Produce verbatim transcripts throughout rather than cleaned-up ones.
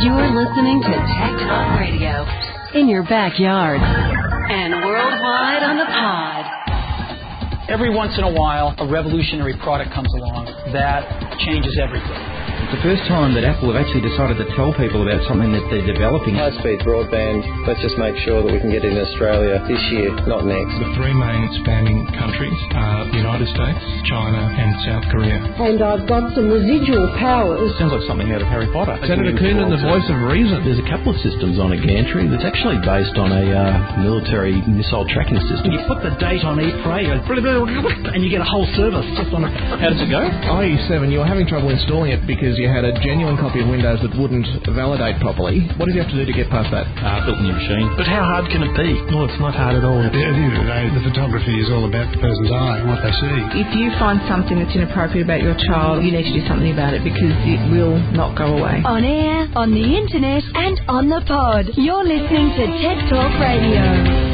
You're listening to Tech Talk Radio in your backyard and worldwide on the pod. Every once in a while, a revolutionary product comes along that changes everything. It's the first time that Apple have actually decided to tell people about something that they're developing. High-speed broadband, let's just make sure that we can get it in Australia this year, not next. The three main expanding countries are the United States, China and South Korea. And I've got some residual powers. Sounds like something out of Harry Potter. Senator Coonan, the voice of reason. There's a couple of systems on a gantry that's actually based on a uh, military missile tracking system. You put the date on each tray and you get a whole service just on it. How does it go? i E seven, you were having trouble installing it because you had a genuine copy of Windows that wouldn't validate properly. What did you have to do to get past that? Uh, built a new machine. But how hard can it be? Well, it's not hard at all. At the end of the day, the photography is all about the person's eye and what they see. If you find something that's inappropriate about your child, you need to do something about it because it will not go away. On air, on the internet, and on the pod. You're listening to Tech Talk Radio.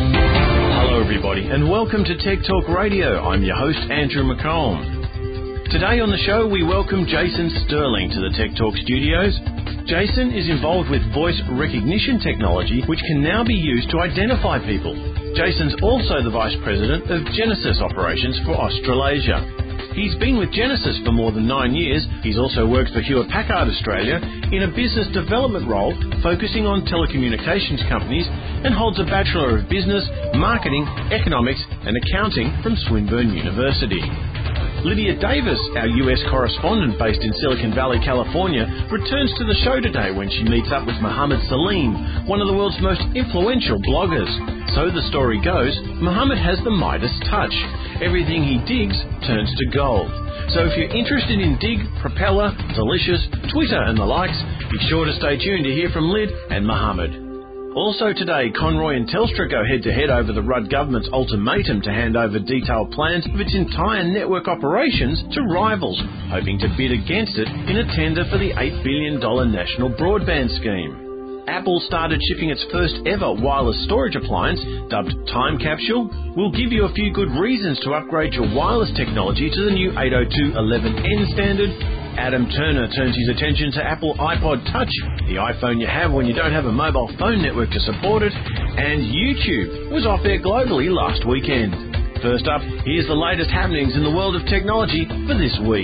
Hello everybody and welcome to Tech Talk Radio. I'm your host Andrew McComb. Today on the show we welcome Jason Sterling to the Tech Talk studios. Jason is involved with voice recognition technology which can now be used to identify people. Jason's also the Vice President of Genesis Operations for Australasia. He's been with Genesis for more than nine years. He's also worked for Hewlett Packard Australia in a business development role focusing on telecommunications companies and holds a Bachelor of Business, Marketing, Economics and Accounting from Swinburne University. Lydia Davis, our U S correspondent based in Silicon Valley, California, returns to the show today when she meets up with Mohammed Saleem, one of the world's most influential bloggers. So the story goes, Mohammed has the Midas touch. Everything he digs turns to gold. So if you're interested in Dig, Propeller, Delicious, Twitter and the likes, be sure to stay tuned to hear from Lyd and Mohammed. Also today, Conroy and Telstra go head-to-head over the Rudd government's ultimatum to hand over detailed plans of its entire network operations to rivals, hoping to bid against it in a tender for the eight billion dollars national broadband scheme. Apple started shipping its first ever wireless storage appliance, dubbed Time Capsule. We'll give you a few good reasons to upgrade your wireless technology to the new eight oh two dot eleven N standard. Adam Turner turns his attention to Apple iPod Touch, the iPhone you have when you don't have a mobile phone network to support it, and YouTube was off air globally last weekend. First up, here's the latest happenings in the world of technology for this week.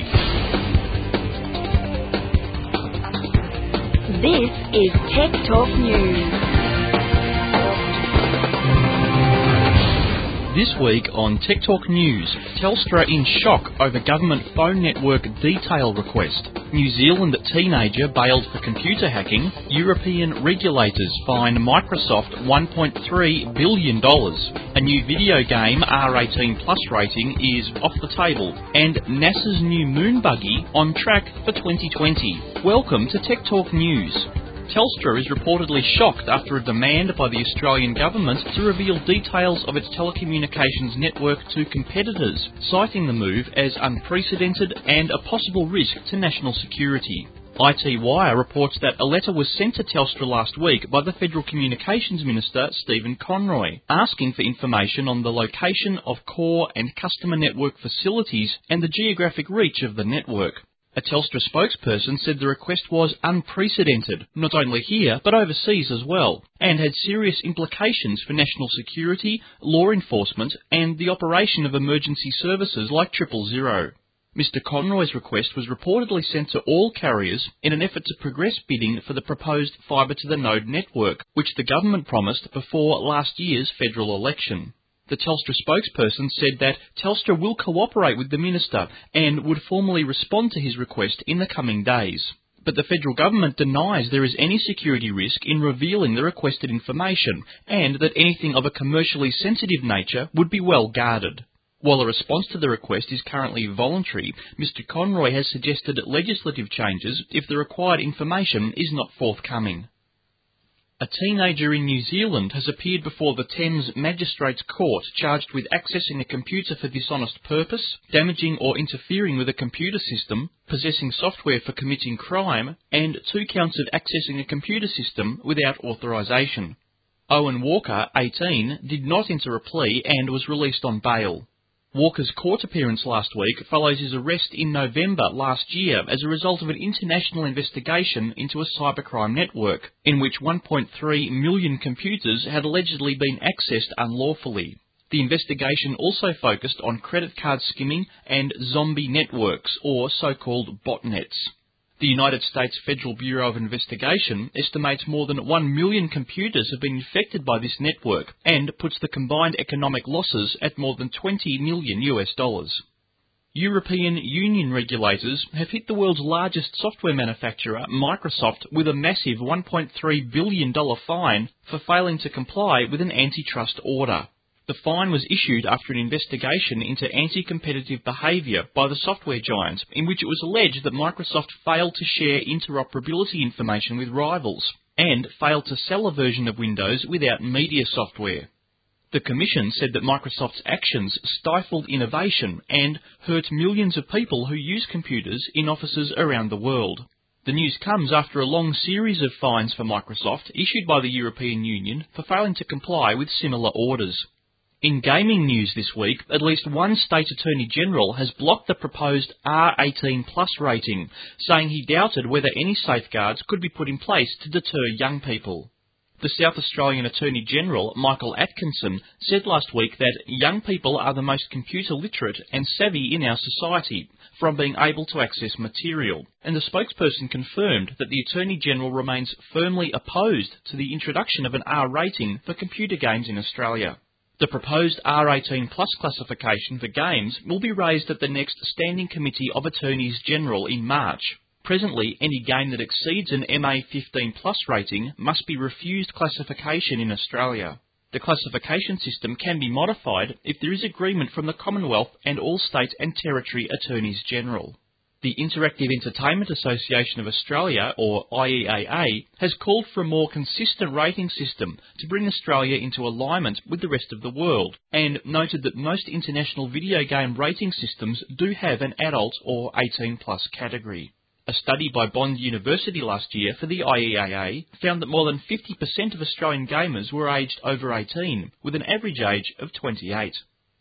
This is Tech Talk News. This week on Tech Talk News, Telstra in shock over government phone network detail request. New Zealand teenager bailed for computer hacking. European regulators fine Microsoft one point three billion dollars. A new video game R eighteen plus rating is off the table. And NASA's new moon buggy on track for twenty twenty. Welcome to Tech Talk News. Telstra is reportedly shocked after a demand by the Australian government to reveal details of its telecommunications network to competitors, citing the move as unprecedented and a possible risk to national security. I T Wire reports that a letter was sent to Telstra last week by the Federal Communications Minister, Stephen Conroy, asking for information on the location of core and customer network facilities and the geographic reach of the network. A Telstra spokesperson said the request was unprecedented, not only here, but overseas as well, and had serious implications for national security, law enforcement, and the operation of emergency services like Triple Zero. Mister Conroy's request was reportedly sent to all carriers in an effort to progress bidding for the proposed fibre-to-the-node network, which the government promised before last year's federal election. The Telstra spokesperson said that Telstra will cooperate with the minister and would formally respond to his request in the coming days. But the federal government denies there is any security risk in revealing the requested information and that anything of a commercially sensitive nature would be well guarded. While a response to the request is currently voluntary, Mister Conroy has suggested legislative changes if the required information is not forthcoming. A teenager in New Zealand has appeared before the Thames Magistrates Court charged with accessing a computer for dishonest purpose, damaging or interfering with a computer system, possessing software for committing crime, and two counts of accessing a computer system without authorisation. Owen Walker, eighteen, did not enter a plea and was released on bail. Walker's court appearance last week follows his arrest in November last year as a result of an international investigation into a cybercrime network, in which one point three million computers had allegedly been accessed unlawfully. The investigation also focused on credit card skimming and zombie networks, or so-called botnets. The United States Federal Bureau of Investigation estimates more than one million computers have been infected by this network and puts the combined economic losses at more than twenty million US dollars. European Union regulators have hit the world's largest software manufacturer, Microsoft, with a massive one point three billion dollars fine for failing to comply with an antitrust order. The fine was issued after an investigation into anti-competitive behaviour by the software giant, in which it was alleged that Microsoft failed to share interoperability information with rivals, and failed to sell a version of Windows without media software. The Commission said that Microsoft's actions stifled innovation and hurt millions of people who use computers in offices around the world. The news comes after a long series of fines for Microsoft issued by the European Union for failing to comply with similar orders. In gaming news this week, at least one state attorney general has blocked the proposed R eighteen plus rating, saying he doubted whether any safeguards could be put in place to deter young people. The South Australian Attorney General, Michael Atkinson, said last week that young people are the most computer literate and savvy in our society, from being able to access material, and the spokesperson confirmed that the Attorney General remains firmly opposed to the introduction of an R rating for computer games in Australia. The proposed R eighteen plus classification for games will be raised at the next Standing Committee of Attorneys General in March. Presently, any game that exceeds an M A fifteen plus rating must be refused classification in Australia. The classification system can be modified if there is agreement from the Commonwealth and all state and territory Attorneys General. The Interactive Entertainment Association of Australia, or I E A A, has called for a more consistent rating system to bring Australia into alignment with the rest of the world, and noted that most international video game rating systems do have an adult or eighteen plus category. A study by Bond University last year for the I E A A found that more than fifty percent of Australian gamers were aged over eighteen, with an average age of twenty-eight.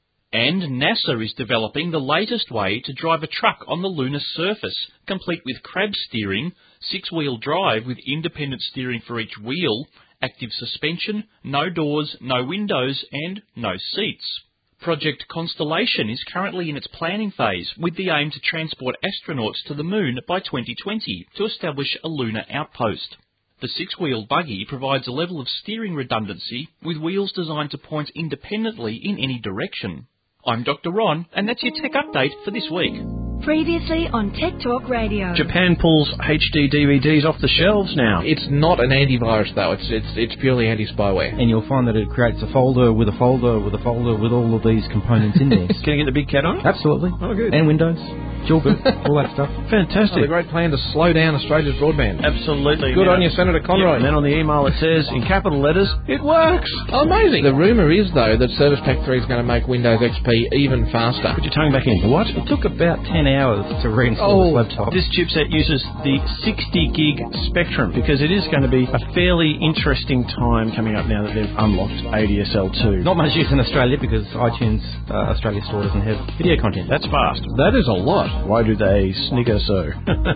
And NASA is developing the latest way to drive a truck on the lunar surface, complete with crab steering, six-wheel drive with independent steering for each wheel, active suspension, no doors, no windows, and no seats. Project Constellation is currently in its planning phase, with the aim to transport astronauts to the moon by twenty twenty to establish a lunar outpost. The six-wheel buggy provides a level of steering redundancy, with wheels designed to point independently in any direction. I'm Doctor Ron, and that's your tech update for this week. Previously on Tech Talk Radio. Japan pulls H D D V Ds off the shelves now. It's not an antivirus though, it's it's it's purely anti-spyware. And you'll find that it creates a folder with a folder with a folder with all of these components in there. Can you get the big cat on? Absolutely. Oh, good. And Windows, dual boot, all that stuff. Fantastic. Oh, the great plan to slow down Australia's broadband. Absolutely. Good now, on you, Senator Conroy. Yeah, and then on the email it says, in capital letters, it works. Oh, amazing. The rumour is, though, that Service Pack three is going to make Windows X P even faster. Put your tongue back in. What? It took about ten hours to reinstall oh, this laptop. This chipset uses the sixty gig Spectrum, because it is going to be a fairly interesting time coming up now that they've unlocked A D S L two. Not much use in Australia because iTunes uh, Australia store doesn't have video content. That's fast. That is a lot. Why do they snigger so?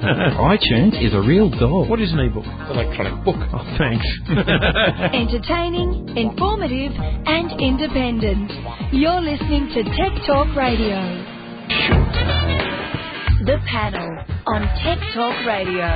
iTunes is a real dog. What is an ebook? Electronic book. Oh, thanks. Entertaining, informative, and independent. You're listening to Tech Talk Radio. The Panel on Tech Talk Radio.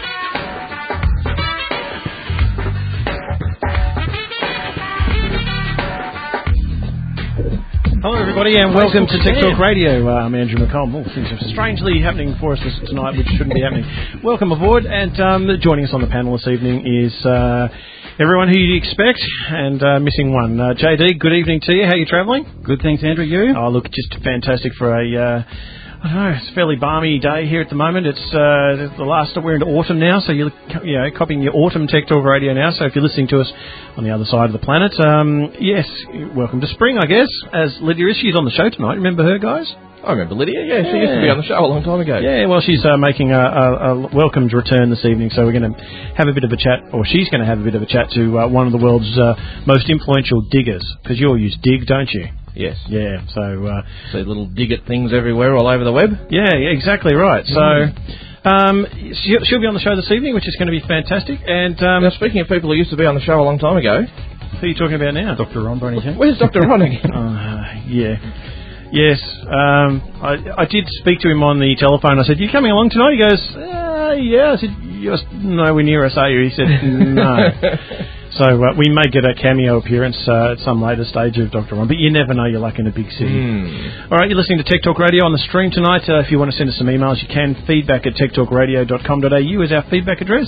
Hello everybody and welcome to Tech Talk Radio. Uh, I'm Andrew McCollum. Oh, things are strangely happening for us this, tonight which shouldn't be happening. Welcome aboard, and um, joining us on the panel this evening is uh, everyone who you'd expect, and uh, missing one. Uh, J D, good evening to you. How are you travelling? Good, thanks Andrew. You? Oh, look, just fantastic for a... Uh, I don't know, it's a fairly balmy day here at the moment. It's uh, the last, we're into autumn now, so you're you know, copying your autumn Tech Talk Radio now. So if you're listening to us on the other side of the planet, um, yes, welcome to spring, I guess, as Lydia is. She's on the show tonight. Remember her, guys? I remember Lydia, yeah, she yeah. used to be on the show a long time ago. Yeah, well, she's uh, making a, a, a welcomed return this evening, so we're going to have a bit of a chat, or she's going to have a bit of a chat to uh, one of the world's uh, most influential diggers, because you all use Dig, don't you? yes. Yeah, so... Uh, See little dig at things everywhere all over the web? Yeah, exactly right. So... Mm. Um, she'll, she'll be on the show this evening, which is going to be fantastic. And um, now, speaking of people who used to be on the show a long time ago... Who are you talking about now? Doctor Ron, by any chance? Where's Doctor Ron again? uh, yeah. Yes. Um, I, I did speak to him on the telephone. I said, you coming along tonight? He goes, uh, yeah. I said, you're nowhere near us, are you? He said, no. So uh, we may get a cameo appearance uh, at some later stage of Doctor Ron, but you never know, you're lucky in a big city. Mm. All right, you're listening to Tech Talk Radio on the stream tonight. Uh, if you want to send us some emails, you can. Feedback at tech talk radio dot com dot a u is our feedback address.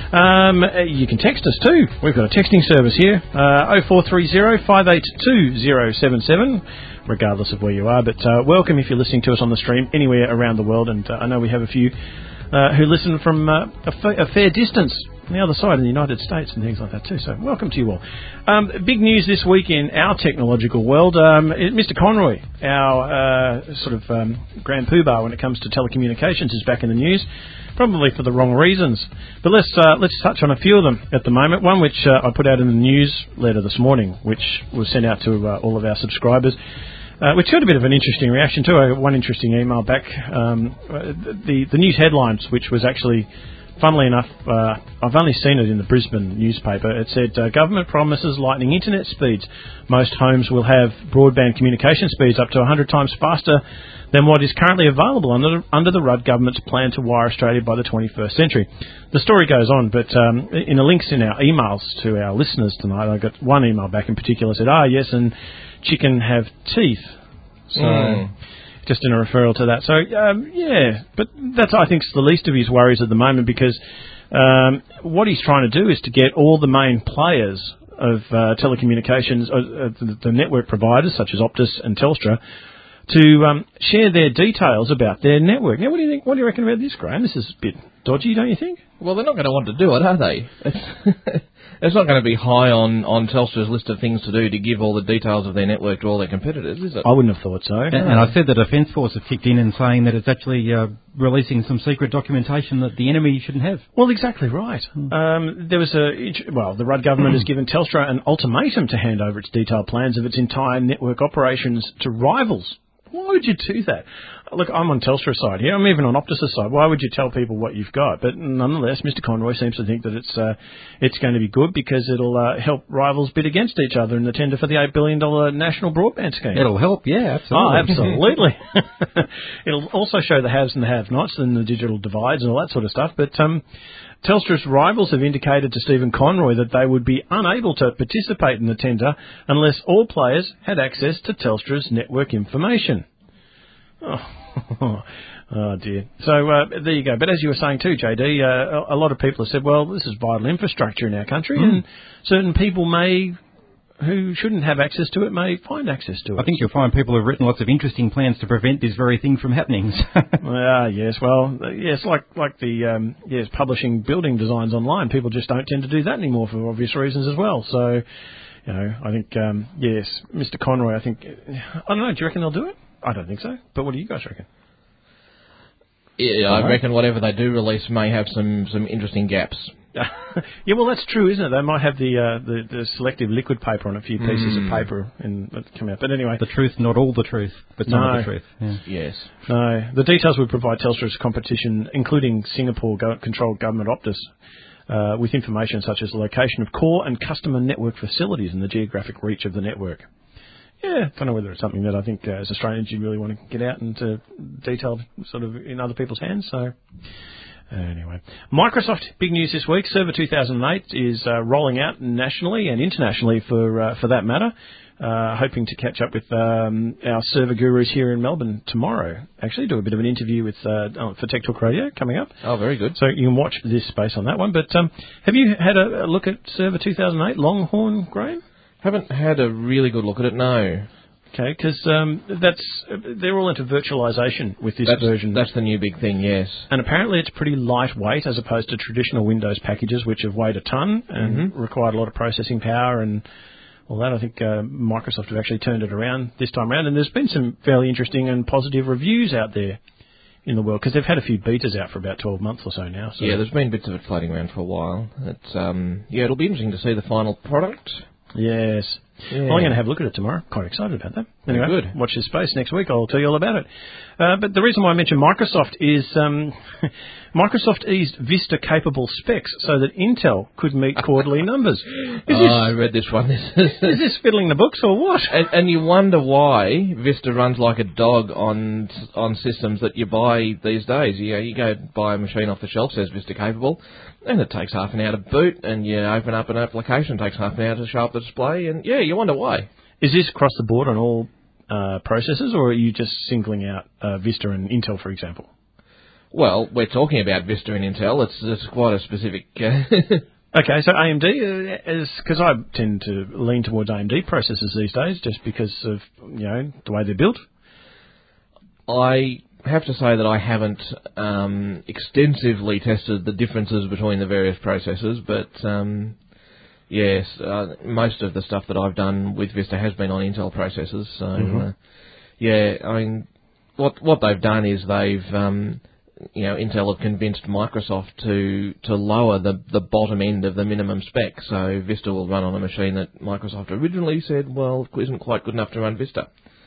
Um, you can text us too. We've got a texting service here, uh, oh four three oh, five eight two oh seven seven, regardless of where you are. But uh, welcome if you're listening to us on the stream anywhere around the world. And uh, I know we have a few uh, who listen from uh, a, fa- a fair distance on the other side in the United States and things like that too. So welcome to you all. Um, big news this week in our technological world. Um, Mister Conroy, our uh, sort of um, grand poobah when it comes to telecommunications, is back in the news. Probably for the wrong reasons. But let's uh, let's touch on a few of them at the moment. One which uh, I put out in the newsletter this morning, which was sent out to uh, all of our subscribers, uh, which got a bit of an interesting reaction too. I got one interesting email back. Um, the, the news headlines, which was actually... Funnily enough, uh, I've only seen it in the Brisbane newspaper. It said, uh, government promises lightning internet speeds. Most homes will have broadband communication speeds up to one hundred times faster than what is currently available under, under the Rudd government's plan to wire Australia by the twenty-first century. The story goes on, but um, in the links in our emails to our listeners tonight, I got one email back in particular that said, ah, yes, and chicken have teeth. So... Mm. Just in a referral to that. So, um, yeah, but that's, I think, the least of his worries at the moment, because um, what he's trying to do is to get all the main players of uh, telecommunications, uh, the, the network providers, such as Optus and Telstra, to um, share their details about their network. Now, what do you think? What do you reckon about this, Graham? This is a bit dodgy, don't you think? Well, they're not going to want to do it, are they? It's, it's not going to be high on, on Telstra's list of things to do to give all the details of their network to all their competitors, is it? I wouldn't have thought so. And, and I said the Defence Force have kicked in and saying that it's actually uh, releasing some secret documentation that the enemy shouldn't have. Well, exactly right. Mm. Um, there was a well, the Rudd government has given Telstra an ultimatum to hand over its detailed plans of its entire network operations to rivals. Why would you do that? Look, I'm on Telstra's side here. I'm even on Optus' side. Why would you tell people what you've got? But nonetheless, Mister Conroy seems to think that it's uh, it's going to be good because it'll uh, help rivals bid against each other in the tender for the eight billion dollars national broadband scheme. It'll help, yeah, absolutely. Oh, absolutely. It'll also show the haves and the have-nots and the digital divides and all that sort of stuff. But um, Telstra's rivals have indicated to Stephen Conroy that they would be unable to participate in the tender unless all players had access to Telstra's network information. Oh, oh dear. So uh, there you go. But as you were saying too, J D, uh, a lot of people have said, well, this is vital infrastructure in our country, mm. and certain people may, who shouldn't have access to it, may find access to it. I think you'll find people have written lots of interesting plans to prevent this very thing from happening. Ah, yes. Well, yes, like like the um, yes, publishing building designs online. People just don't tend to do that anymore for obvious reasons as well. So, you know, I think um, yes, Mister Conroy. I think I don't know. Do you reckon they'll do it? I don't think so. But what do you guys reckon? Yeah, I reckon whatever they do release may have some, some interesting gaps. Yeah, well, that's true, isn't it? They might have the uh, the, the selective liquid paper on a few pieces mm. of paper and that come out. But anyway, the truth, not all the truth, but some no. of the truth. Yeah. Yes. No, the details would provide Telstra's competition, including Singapore-controlled government Optus, uh, with information such as the location of core and customer network facilities and the geographic reach of the network. Yeah, I don't know whether it's something that I think uh, as Australians you really want to get out into detailed sort of in other people's hands. So uh, anyway, Microsoft, big news this week. Server two thousand eight is uh, rolling out nationally and internationally for uh, for that matter. Uh, hoping to catch up with um, our server gurus here in Melbourne tomorrow. Actually, do a bit of an interview with uh, for Tech Talk Radio coming up. Oh, very good. So you can watch this space on that one. But um, have you had a, a look at Server two thousand eight, Longhorn, Graham? Haven't had a really good look at it, no. Okay, because um, that's they're all into virtualization with this that's, version. That's the new big thing, yes. And apparently it's pretty lightweight as opposed to traditional Windows packages, which have weighed a ton and mm-hmm. required a lot of processing power and all that. I think uh, Microsoft have actually turned it around this time around, and there's been some fairly interesting and positive reviews out there in the world, because they've had a few betas out for about twelve months or so now. So. Yeah, there's been bits of it floating around for a while. It's um, yeah, it'll be interesting to see the final product. Yes. Yeah. Well, I'm going to have a look at it tomorrow. Quite excited about that. Anyway, good. Watch this space. Next week I'll tell you all about it. Uh, but the reason why I mentioned Microsoft is um, Microsoft eased Vista-capable specs so that Intel could meet quarterly numbers. Is oh, this, I read this one. is this fiddling the books or what? And, and you wonder why Vista runs like a dog on on systems that you buy these days. You, you go buy a machine off the shelf, says Vista capable, and it takes half an hour to boot, and you open up an application, it takes half an hour to show up the display, and yeah, you wonder why. Is this across the board on all uh, processors, or are you just singling out uh, Vista and Intel, for example? Well, we're talking about Vista and Intel. It's, it's quite a specific... Uh Okay, so A M D, is because I tend to lean towards A M D processors these days just because of, you know, the way they're built. I have to say that I haven't um, extensively tested the differences between the various processors, but um, yes, uh, most of the stuff that I've done with Vista has been on Intel processors. So, mm-hmm. uh, yeah, I mean, what what they've done is they've, um, you know, Intel have convinced Microsoft to to lower the the bottom end of the minimum spec. So Vista will run on a machine that Microsoft originally said, well, isn't quite good enough to run Vista.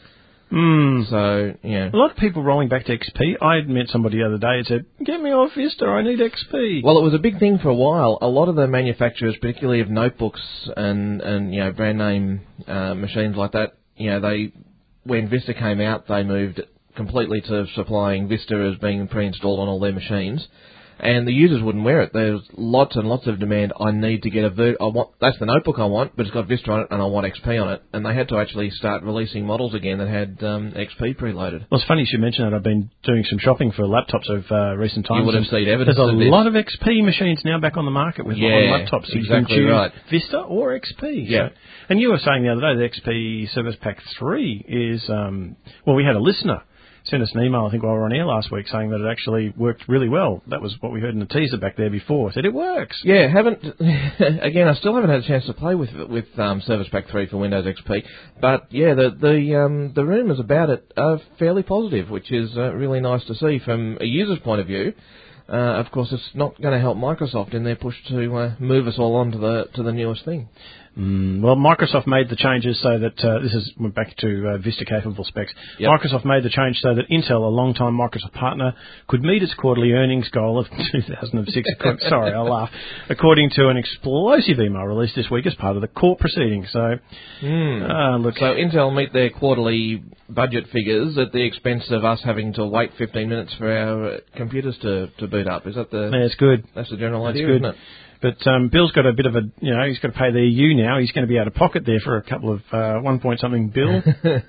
Mm. So, yeah. A lot of people rolling back to X P. I met somebody the other day and said, get me off Vista, I need X P. Well, it was a big thing for a while. A lot of the manufacturers, particularly of notebooks and, and you know, brand name uh, machines like that, you know, they, when Vista came out, they moved completely to supplying Vista as being pre-installed on all their machines. And the users wouldn't wear it. There's lots and lots of demand. I need to get a ver- I want that's the notebook I want, but it's got Vista on it, and I want X P on it. And they had to actually start releasing models again that had um, X P preloaded. Well, it's funny you should mention that. I've been doing some shopping for laptops of uh, recent times. You would have seen evidence There's a of this. lot of X P machines now back on the market with yeah, on laptops. So exactly you can choose right. Vista or X P. Yeah. So, and you were saying the other day the X P Service Pack three is um, well, we had a listener sent us an email, I think, while we were on air last week, saying that it actually worked really well. That was what we heard in the teaser back there before. Said it works. Yeah, haven't again. I still haven't had a chance to play with with um, Service Pack three for Windows X P, but yeah, the the um, the rumours about it are fairly positive, which is uh, really nice to see from a user's point of view. Uh, of course, it's not going to help Microsoft in their push to uh, move us all on to the to the newest thing. Mm, well, Microsoft made the changes so that, uh, this is went back to uh, Vista-capable specs. Yep. Microsoft made the change so that Intel, a long-time Microsoft partner, could meet its quarterly earnings goal of two thousand six. Sorry, I'll laugh. According to an explosive email released this week as part of the court proceedings. So, mm. uh, look. So Intel meet their quarterly budget figures at the expense of us having to wait fifteen minutes for our uh, computers to, to boot up. Is that the... Yeah, it's good. That's the general That's idea, good. isn't it? But um, Bill's got a bit of a, you know, he's got to pay the E U now. He's going to be out of pocket there for a couple of uh, one point something bill,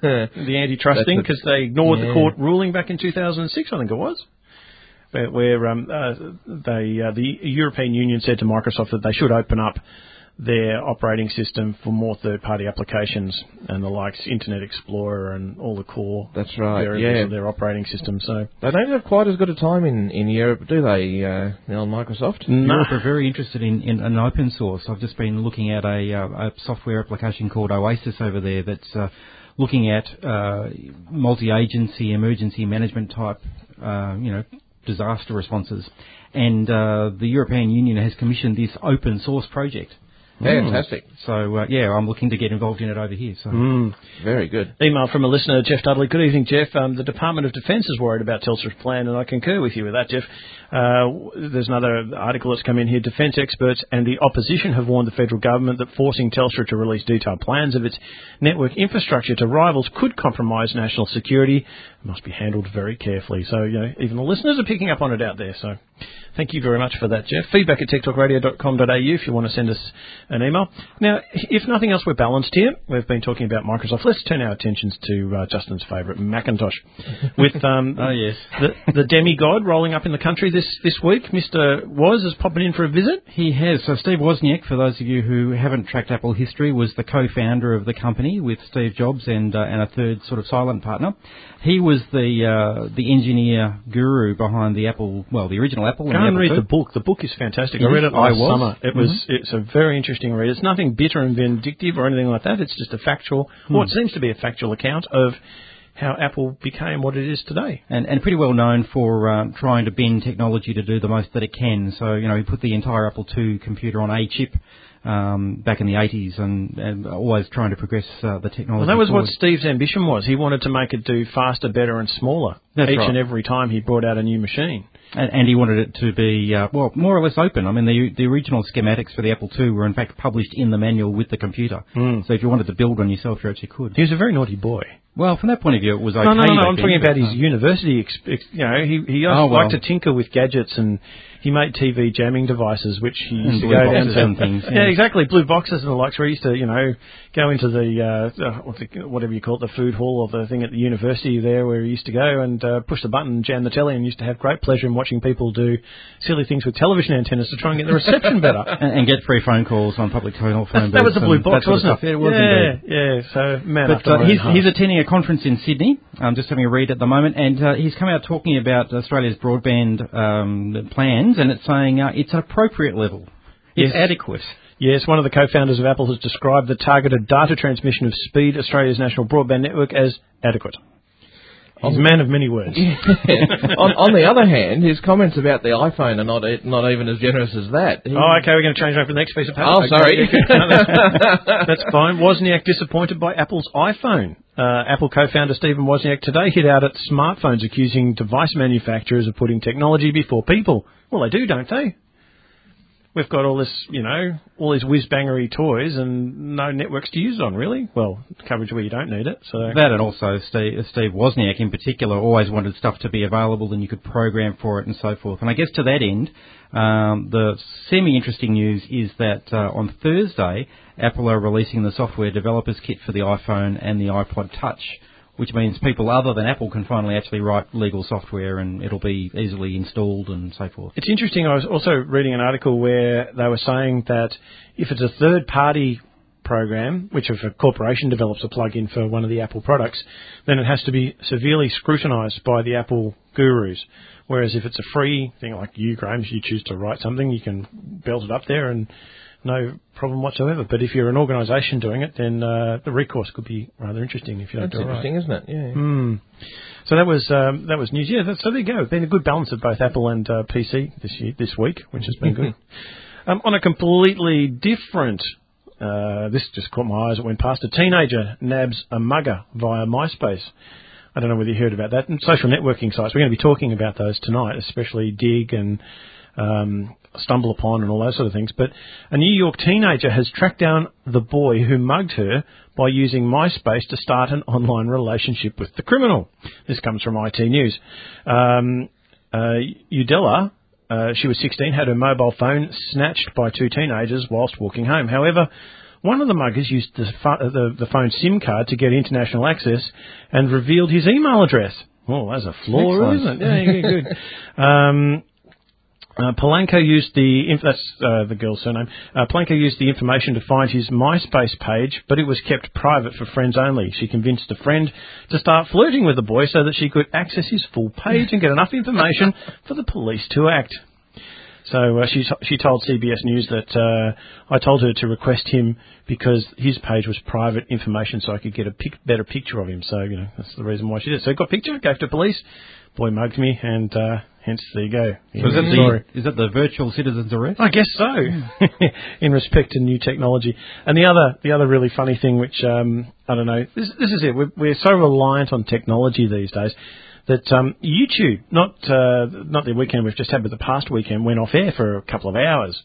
the antitrust thing, because they ignored yeah. the court ruling back in two thousand six, I think it was, where, where um, uh, they uh, the European Union said to Microsoft that they should open up their operating system for more third-party applications and the likes, Internet Explorer and all the core That's right, variables yeah. of their operating system. So they don't have quite as good a time in, in Europe, do they, uh, on Microsoft? No. Europe are very interested in, in an open source. I've just been looking at a, uh, a software application called Oasis over there that's uh, looking at uh, multi-agency emergency management type, uh, you know, disaster responses. And uh, the European Union has commissioned this open source project. Fantastic. Mm. So, uh, yeah, I'm looking to get involved in it over here. So mm. Very good. Email from a listener, Jeff Dudley. Good evening, Jeff. Um, the Department of Defence is worried about Telstra's plan, and I concur with you with that, Jeff. Uh, there's another article that's come in here. Defence experts and the opposition have warned the federal government that forcing Telstra to release detailed plans of its network infrastructure to rivals could compromise national security. It must be handled very carefully. So, you know, even the listeners are picking up on it out there. So thank you very much for that, Jeff. Feedback at tech talk radio dot com dot a u if you want to send us an email. Now, if nothing else, we're balanced here. We've been talking about Microsoft. Let's turn our attentions to uh, Justin's favourite, Macintosh. With um, oh, yes. the, the demigod rolling up in the country this, this week. Mister Woz is popping in for a visit. He has. So Steve Wozniak, for those of you who haven't tracked Apple history, was the co-founder of the company with Steve Jobs and uh, and a third sort of silent partner. He was the uh, the engineer guru behind the Apple, well, the original Apple. Go and, and read the, the book. The book is fantastic. It I read it last I was. summer. It mm-hmm. was. It's a very interesting read. It's nothing bitter and vindictive or anything like that. It's just a factual, mm. or it seems to be a factual account of how Apple became what it is today. And, and pretty well known for um, trying to bend technology to do the most that it can. So, you know, he put the entire Apple two computer on a chip um, back in the eighties and, and always trying to progress uh, the technology Well, that was forward. what Steve's ambition was. He wanted to make it do faster, better and smaller That's each right. and every time he brought out a new machine. And, and he wanted it to be, uh, well, more or less open. I mean, the the original schematics for the Apple two were in fact published in the manual with the computer. Mm. So if you wanted to build one yourself, you actually could. He was a very naughty boy. Well, from that point of view, it was okay. No, no, no, no back I'm then, talking about but, his uh, university, exp- ex- you know, he, he Oh, well. liked to tinker with gadgets and he made T V jamming devices, which he used And to blue go down boxes to. and things, yeah. yeah. exactly, blue boxes and the likes, where he used to, you know, go into the, uh, uh, what's the, whatever you call it, the food hall or the thing at the university there where he used to go and uh, push the button and jam the telly, and used to have great pleasure in watching people do silly things with television antennas to try and get the reception better. and, and get free phone calls on public phone phone That was the booths blue and box, that sort of wasn't it? stuff. Yeah, it was yeah, indeed. yeah, so man But after uh, my he's, own heart. he's attending a conference in Sydney. I'm just having a read at the moment, and uh, he's come out talking about Australia's broadband um, plans, and it's saying uh, it's an appropriate level. It's Yes. adequate. Yes, one of the co-founders of Apple has described the targeted data transmission of Speed, Australia's national broadband network, as adequate. He's a man of many words. on, on the other hand, his comments about the iPhone are not e- not even as generous as that. He, Oh, okay, we're going to change over to the next piece of paper. Oh, Okay, sorry. yeah, good. No, that's, that's fine. Wozniak disappointed by Apple's iPhone. Uh, Apple co-founder Stephen Wozniak today hit out at smartphones, accusing device manufacturers of putting technology before people. Well, they do, don't they? We've got all this, you know, all these whiz-bangery toys and no networks to use it on, really. Well, coverage where you don't need it. So That and also Steve, Steve Wozniak in particular always wanted stuff to be available and you could program for it and so forth. And I guess to that end, um, the semi-interesting news is that uh, on Thursday, Apple are releasing the software developers kit for the iPhone and the iPod Touch, which means people other than Apple can finally actually write legal software and it'll be easily installed and so forth. It's interesting. I was also reading an article where they were saying that if it's a third-party program, which if a corporation develops a plug-in for one of the Apple products, then it has to be severely scrutinised by the Apple gurus. Whereas if it's a free thing like you, Graham, if you choose to write something, you can belt it up there and no problem whatsoever. But if you're an organisation doing it, then uh, the recourse could be rather interesting if you don't That's do it right. interesting, isn't it? Yeah. Mm. So that was um, that was news. Yeah, that, so there you go. Been a good balance of both Apple and uh, P C this year, this week, which has been good. Um, on a completely different, uh, this just caught my eyes. It went past. A teenager nabs a mugger via MySpace. I don't know whether you heard about that. And social networking sites. We're going to be talking about those tonight, especially Dig and um, Stumble Upon and all those sort of things. But a New York teenager has tracked down the boy who mugged her by using MySpace to start an online relationship with the criminal. This comes from I T News. Um, uh, Udella, uh, she was sixteen, had her mobile phone snatched by two teenagers whilst walking home. However, one of the muggers used the, fu- the, the phone's SIM card to get international access and revealed his email address. Oh, that's a flaw, Excellent. isn't it? Yeah, yeah, good. Um, Uh, Polanco used the, inf- that's uh, the girl's surname, uh, Polanco used the information to find his MySpace page, but it was kept private for friends only. She convinced a friend to start flirting with the boy so that she could access his full page and get enough information for the police to act. So uh, she she told C B S News that uh, I told her to request him because his page was private information so I could get a pic- better picture of him. So, you know, that's the reason why she did it. So got a picture, gave to police, boy mugged me, and uh, hence there you go. So is that, the, is that the virtual citizen's arrest? I guess so, in respect to new technology. And the other the other really funny thing, which, um, I don't know, this, this is it. We're, we're so reliant on technology these days that um, YouTube, not uh, not the weekend we've just had, but the past weekend, went off air for a couple of hours.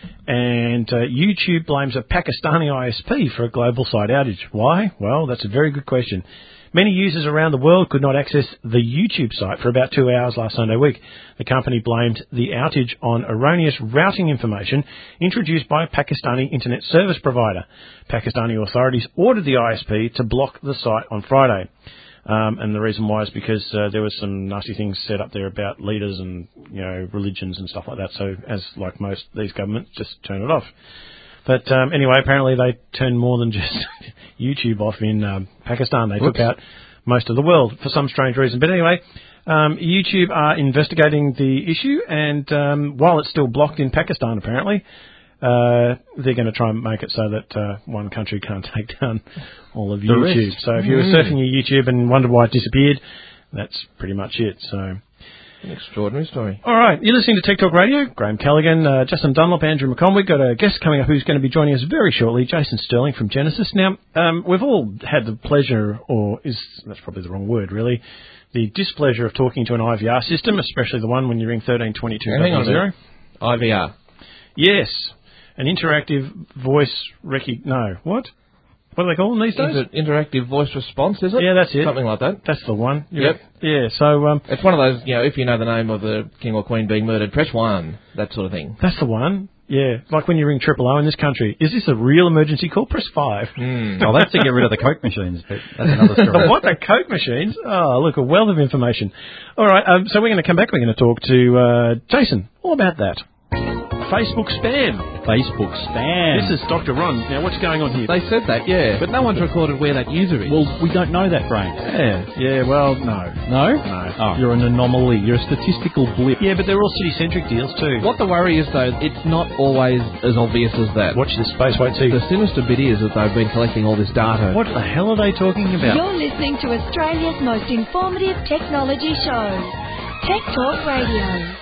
And uh, YouTube blames a Pakistani I S P for a global site outage. Why? Well, that's a very good question. Many users around the world could not access the YouTube site for about two hours last Sunday week. The company blamed the outage on erroneous routing information introduced by a Pakistani internet service provider. Pakistani authorities ordered the I S P to block the site on Friday. Um, and the reason why is because uh, there was some nasty things set up there about leaders and, you know, religions and stuff like that. So, as like most these governments, just turn it off. But um, anyway, apparently they turned more than just YouTube off in um, Pakistan. They Whoops. took out most of the world for some strange reason. But anyway, um, YouTube are investigating the issue, and um, while it's still blocked in Pakistan, apparently, uh, they're going to try and make it so that uh, one country can't take down all of The YouTube. rest. So if you were Mm. surfing your YouTube and wondered why it disappeared, that's pretty much it. So, An extraordinary story. all right, you're listening to Tech Talk Radio. Graham Callaghan, uh, Justin Dunlop, Andrew McComb. We've got a guest coming up who's going to be joining us very shortly, Jason Sterling from Genesis. Now, um, we've all had the pleasure, or is that's probably the wrong word, really, the displeasure of talking to an I V R system, especially the one when you ring thirteen twenty-two Hang on a zero. minute. I V R. Yes, an interactive voice rec- No, what? What are they calling these days? Inter- interactive voice response, is it? Yeah, that's it. Something like that. That's the one. Yep. Yeah, so... Um, It's one of those, you know, if you know the name of the king or queen being murdered, press one, that sort of thing. That's the one. Yeah, like when you ring triple O in this country. Is this a real emergency call? Press five. Mm. Oh, that's to get rid of the Coke machines, but that's another story. The what? The Coke machines? Oh, look, a wealth of information. All right, um, so we're going to come back. We're going to talk to uh, Jason all about that. Facebook spam. Facebook spam. This is Doctor Ron. Now, what's going on here? They said that, yeah, but no one's recorded where that user is. Well, we don't know that, Brain. Yeah, yeah, well, no. No? No. Oh. You're an anomaly. You're a statistical blip. Yeah, but they're all city-centric deals too. What the worry is, though, it's not always as obvious as that. Watch this space, wait, see. The sinister bit is that they've been collecting all this data. What the hell are they talking about? You're listening to Australia's most informative technology show, Tech Talk Radio.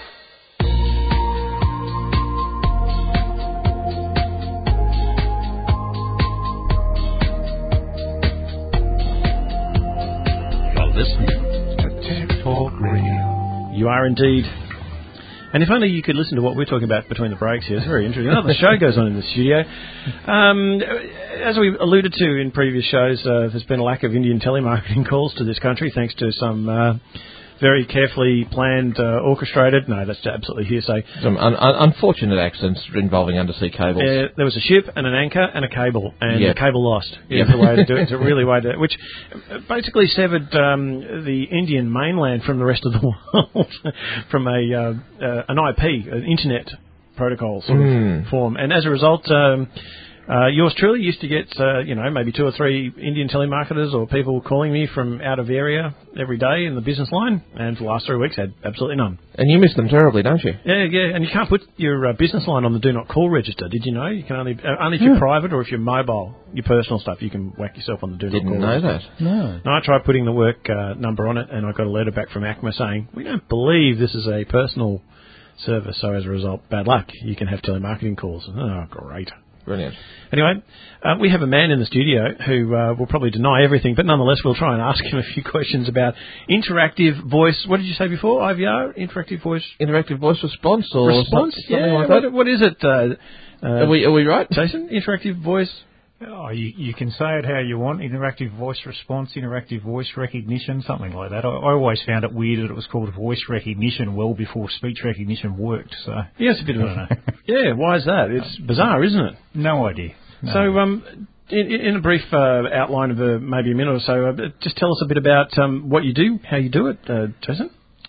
Listening to Tech Talk Radio. You are indeed. And if only you could listen to what we're talking about between the breaks here. It's very interesting. Another show goes on in the studio. Um, as we alluded to in previous shows, uh, there's been a lack of Indian telemarketing calls to this country thanks to some uh, very carefully planned, uh, orchestrated... No, that's absolutely hearsay. Some un- un- unfortunate accidents involving undersea cables. Uh, there was a ship and an anchor and a cable, and Yep. the cable lost. Yep. Is the way to do it. It's a really way to... Which basically severed um, the Indian mainland from the rest of the world from a uh, uh, an I P, an internet protocol sort Mm. of form. And as a result... Um, Uh, yours truly used to get, uh, you know, maybe two or three Indian telemarketers or people calling me from out of area every day in the business line, and for the last three weeks had absolutely none. And you miss them terribly, don't you? Yeah, yeah, and you can't put your uh, business line on the do not call register. Did you know? You can only uh, only if you're Yeah. private or if you're mobile, your personal stuff, you can whack yourself on the do not Didn't call know register. that. No. No, I tried putting the work uh, number on it, and I got a letter back from ACMA saying we don't believe this is a personal service. So as a result, bad luck. You can have telemarketing calls. Oh, great. Brilliant. Anyway, uh, we have a man in the studio who uh, will probably deny everything, but nonetheless we'll try and ask him a few questions about interactive voice. What did you say before? I V R? Interactive voice? Interactive voice response or Response? something Yeah, like what, that? what is it? Uh, uh, Are we, are we right? Jason, interactive voice? Oh, you, you can say it how you want, interactive voice response, interactive voice recognition, something like that. I, I always found it weird that it was called voice recognition well before speech recognition worked. So Yeah, it's a bit of I don't a... know. Yeah, why is that? It's bizarre, isn't it? No idea. No So, idea. um, in, in a brief uh, outline of uh, maybe a minute or so, uh, just tell us a bit about um, what you do, how you do it, uh, Jason.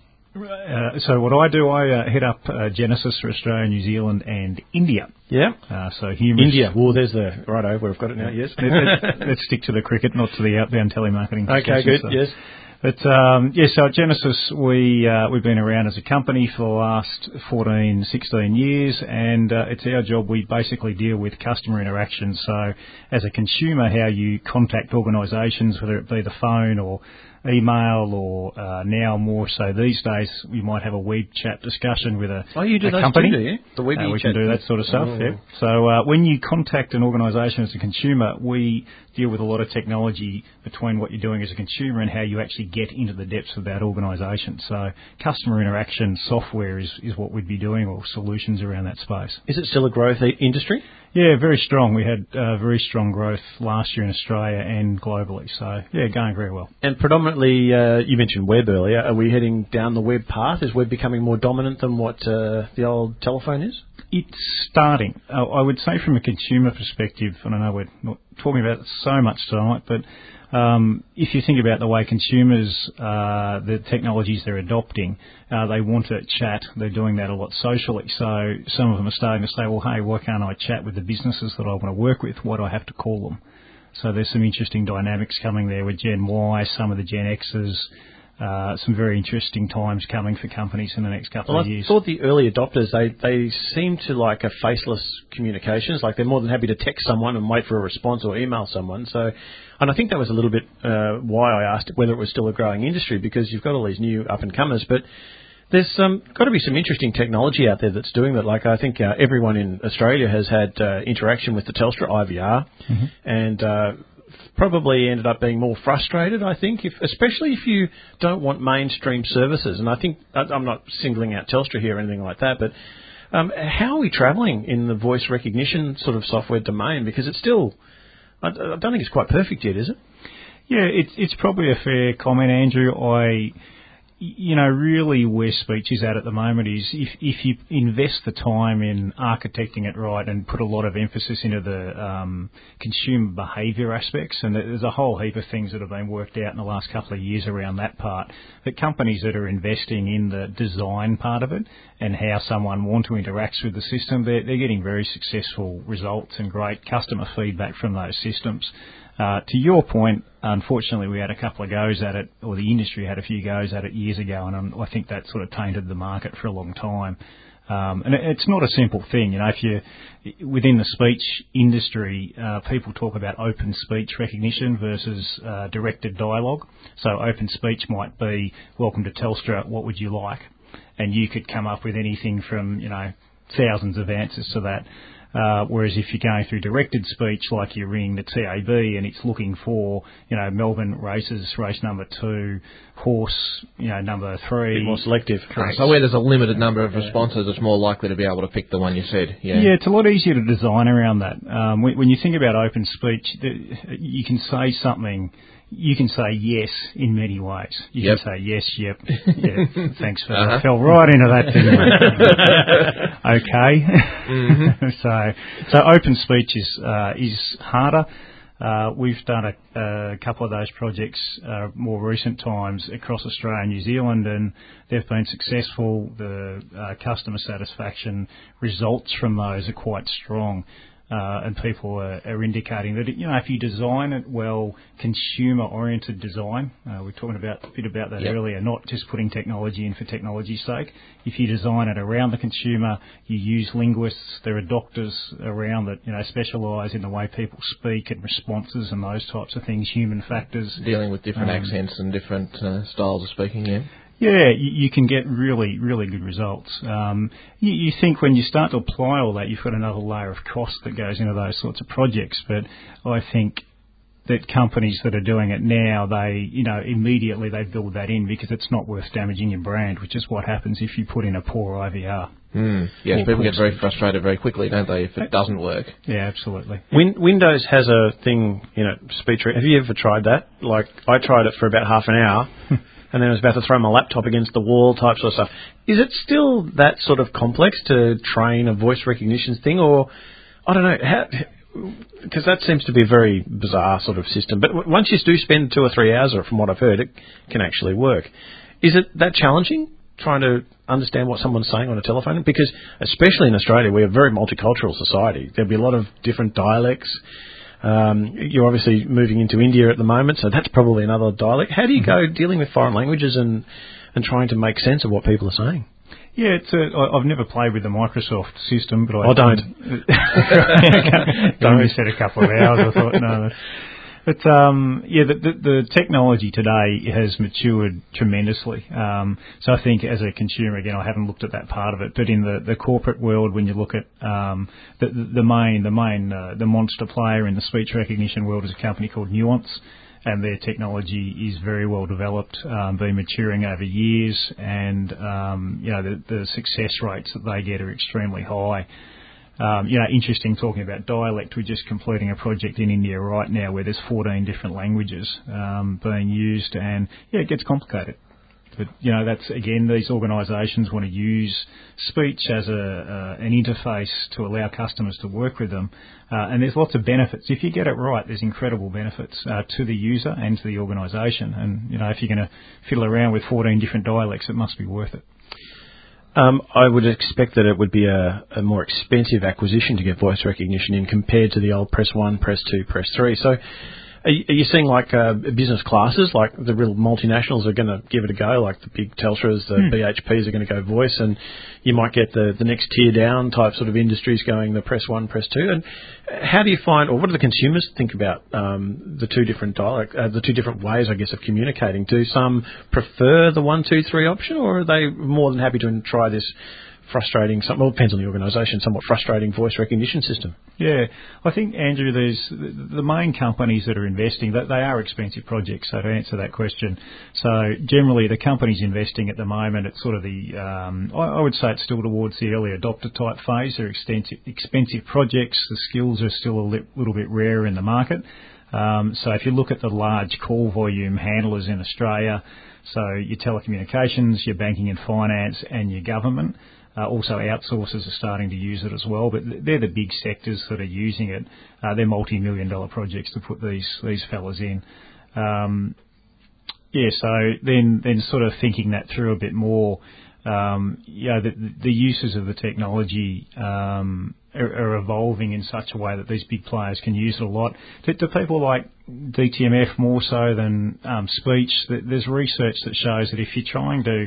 Uh, so what I do, I uh, head up uh, Genesis for Australia, New Zealand and India. Yeah. Uh, so humorous. India. Well, there's the... Righto, we've got it now, yes. Let, let, let's stick to the cricket, not to the outbound telemarketing. Okay, good, So- yes. But um, yeah, so at Genesis, we uh, we've been around as a company for the last fourteen, sixteen years, and uh, it's our job. We basically deal with customer interactions. So, as a consumer, how you contact organisations, whether it be the phone or email, or uh, now more so these days, you might have a web chat discussion with a, Oh, you do a those company. too, do you? The web Uh, we chat can do that sort of stuff. Oh. Yeah. So uh, when you contact an organisation as a consumer, we deal with a lot of technology between what you're doing as a consumer and how you actually get into the depths of that organisation. So customer interaction software is, is what we'd be doing, or solutions around that space. Is it still a growth i- industry? Yeah, very strong. We had uh, very strong growth last year in Australia and globally. So yeah, going very well. And predominantly, uh, you mentioned web earlier. Are we heading down the web path? Is web becoming more dominant than what uh, the old telephone is? It's starting. Uh, I would say from a consumer perspective, and I know we're not talking about it so much tonight, but um, if you think about the way consumers, uh, the technologies they're adopting, uh, they want to chat. They're doing that a lot socially. So some of them are starting to say, well, hey, why can't I chat with the businesses that I want to work with? Why do I have to call them? So there's some interesting dynamics coming there with Gen Y, some of the Gen X's, uh, some very interesting times coming for companies in the next couple well, of years. I thought the early adopters, they, they seem to like a faceless communications, like they're more than happy to text someone and wait for a response or email someone. So, and I think that was a little bit uh, why I asked whether it was still a growing industry, because you've got all these new up-and-comers, but there's um, got to be some interesting technology out there that's doing that. Like I think uh, everyone in Australia has had uh, interaction with the Telstra I V R, mm-hmm. and uh, probably ended up being more frustrated, I think, if, especially if you don't want mainstream services. And I think, I'm not singling out Telstra here or anything like that, but um, how are we travelling in the voice recognition sort of software domain? Because it's still, I, I don't think it's quite perfect yet, is it? Yeah, it's it's probably a fair comment, Andrew. I... You know, really where speech is at at the moment is if, if you invest the time in architecting it right and put a lot of emphasis into the um, consumer behaviour aspects, and there's a whole heap of things that have been worked out in the last couple of years around that part, that companies that are investing in the design part of it and how someone want to interact with the system, they're, they're getting very successful results and great customer feedback from those systems. Uh, to your point, unfortunately, we had a couple of goes at it, or the industry had a few goes at it years ago, and um, I think that sort of tainted the market for a long time. Um, and it, it's not a simple thing, you know. If you within the speech industry, uh, people talk about open speech recognition versus uh, directed dialogue. So open speech might be, "Welcome to Telstra. What would you like?" And you could come up with anything from, you know, thousands of answers to that. Uh, whereas if you're going through directed speech, like you're ringing the T A B and it's looking for, you know, Melbourne races, race number two, horse, you know, number three. A bit more selective. Correct. So where there's a limited number of responses, it's more likely to be able to pick the one you said. Yeah, yeah, it's a lot easier to design around that. Um, when, when you think about open speech, you can say something. You can say yes in many ways. You yep. can say yes, yep, yeah, thanks for uh-huh. that. Fell right into that thing. Okay. Mm-hmm. so, so open speech is uh, is harder. Uh, we've done a, a couple of those projects uh, more recent times across Australia and New Zealand, and they've been successful. The uh, customer satisfaction results from those are quite strong. Uh, and people are, are indicating that, you know, if you design it well, consumer-oriented design, uh, we were talking about a bit about that yep. earlier, not just putting technology in for technology's sake. If you design it around the consumer, you use linguists, there are doctors around that, you know, specialise in the way people speak and responses and those types of things, human factors. Dealing with different um, accents and different uh, styles of speaking, yeah. Yeah, you, you can get really, really good results. Um, you, you think when you start to apply all that, you've got another layer of cost that goes into those sorts of projects. But I think that companies that are doing it now, they, you know, immediately they build that in because it's not worth damaging your brand, which is what happens if you put in a poor I V R. Mm. Yes, or people get very frustrated very quickly, don't they, if it doesn't work? Yeah, absolutely. Win- Windows has a thing, you know, speech. Re- have you ever tried that? Like, I tried it for about half an hour. And then I was about to throw my laptop against the wall type sort of stuff. Is it still that sort of complex to train a voice recognition thing? Or, I don't know, because that seems to be a very bizarre sort of system. But w- once you do spend two or three hours, or from what I've heard, it can actually work. Is it that challenging, trying to understand what someone's saying on a telephone? Because, especially in Australia, we're a very multicultural society. There'll be a lot of different dialects. Um, you're obviously moving into India at the moment, so that's probably another dialect. How do you go dealing with foreign languages and, and trying to make sense of what people are saying? Yeah, it's a, I've never played with the Microsoft system, but I oh, don't. don't. We said a couple of hours. I thought no. But um, yeah, the, the, the technology today has matured tremendously. Um, so I think as a consumer, again, I haven't looked at that part of it. But in the, the corporate world, when you look at um, the, the main, the main, uh, the monster player in the speech recognition world is a company called Nuance, and their technology is very well developed, um, been maturing over years, and um, you know the, the success rates that they get are extremely high. Um, you know, interesting talking about dialect. We're just completing a project in India right now where there's fourteen different languages um, being used, and yeah, it gets complicated. But you know, that's again, these organisations want to use speech as a uh, an interface to allow customers to work with them, uh, and there's lots of benefits. If you get it right, there's incredible benefits uh, to the user and to the organisation. And you know, if you're going to fiddle around with fourteen different dialects, it must be worth it. Um, I would expect that it would be a, a more expensive acquisition to get voice recognition in compared to the old press one, press two, press three. So are you, are you seeing like uh, business classes, like the real multinationals are going to give it a go, like the big Telstras, the hmm. B H Ps are going to go voice, and you might get the, the next tier down type sort of industries going the press one, press two. And how do you find, or what do the consumers think about um, the two different dialect, uh, the two different ways, I guess, of communicating? Do some prefer the one, two, three option, or are they more than happy to try this frustrating, some, well, it depends on the organisation, somewhat frustrating voice recognition system? Yeah, I think, Andrew, there's the, the main companies that are investing, that they are expensive projects, so to answer that question. So generally the companies investing at the moment, it's sort of the, um, I, I would say it's still towards the early adopter type phase. They're extensive, expensive projects. The skills are still a li- little bit rarer in the market. Um, so if you look at the large call volume handlers in Australia, so your telecommunications, your banking and finance, and your government, Uh, also outsourcers are starting to use it as well, but they're the big sectors that are using it. Uh, they're multi-million dollar projects to put these these fellas in. Um, yeah, so then then sort of thinking that through a bit more, um, you know, the, the uses of the technology um, are, are evolving in such a way that these big players can use it a lot. To, to people like D T M F more so than um, speech, there's research that shows that if you're trying to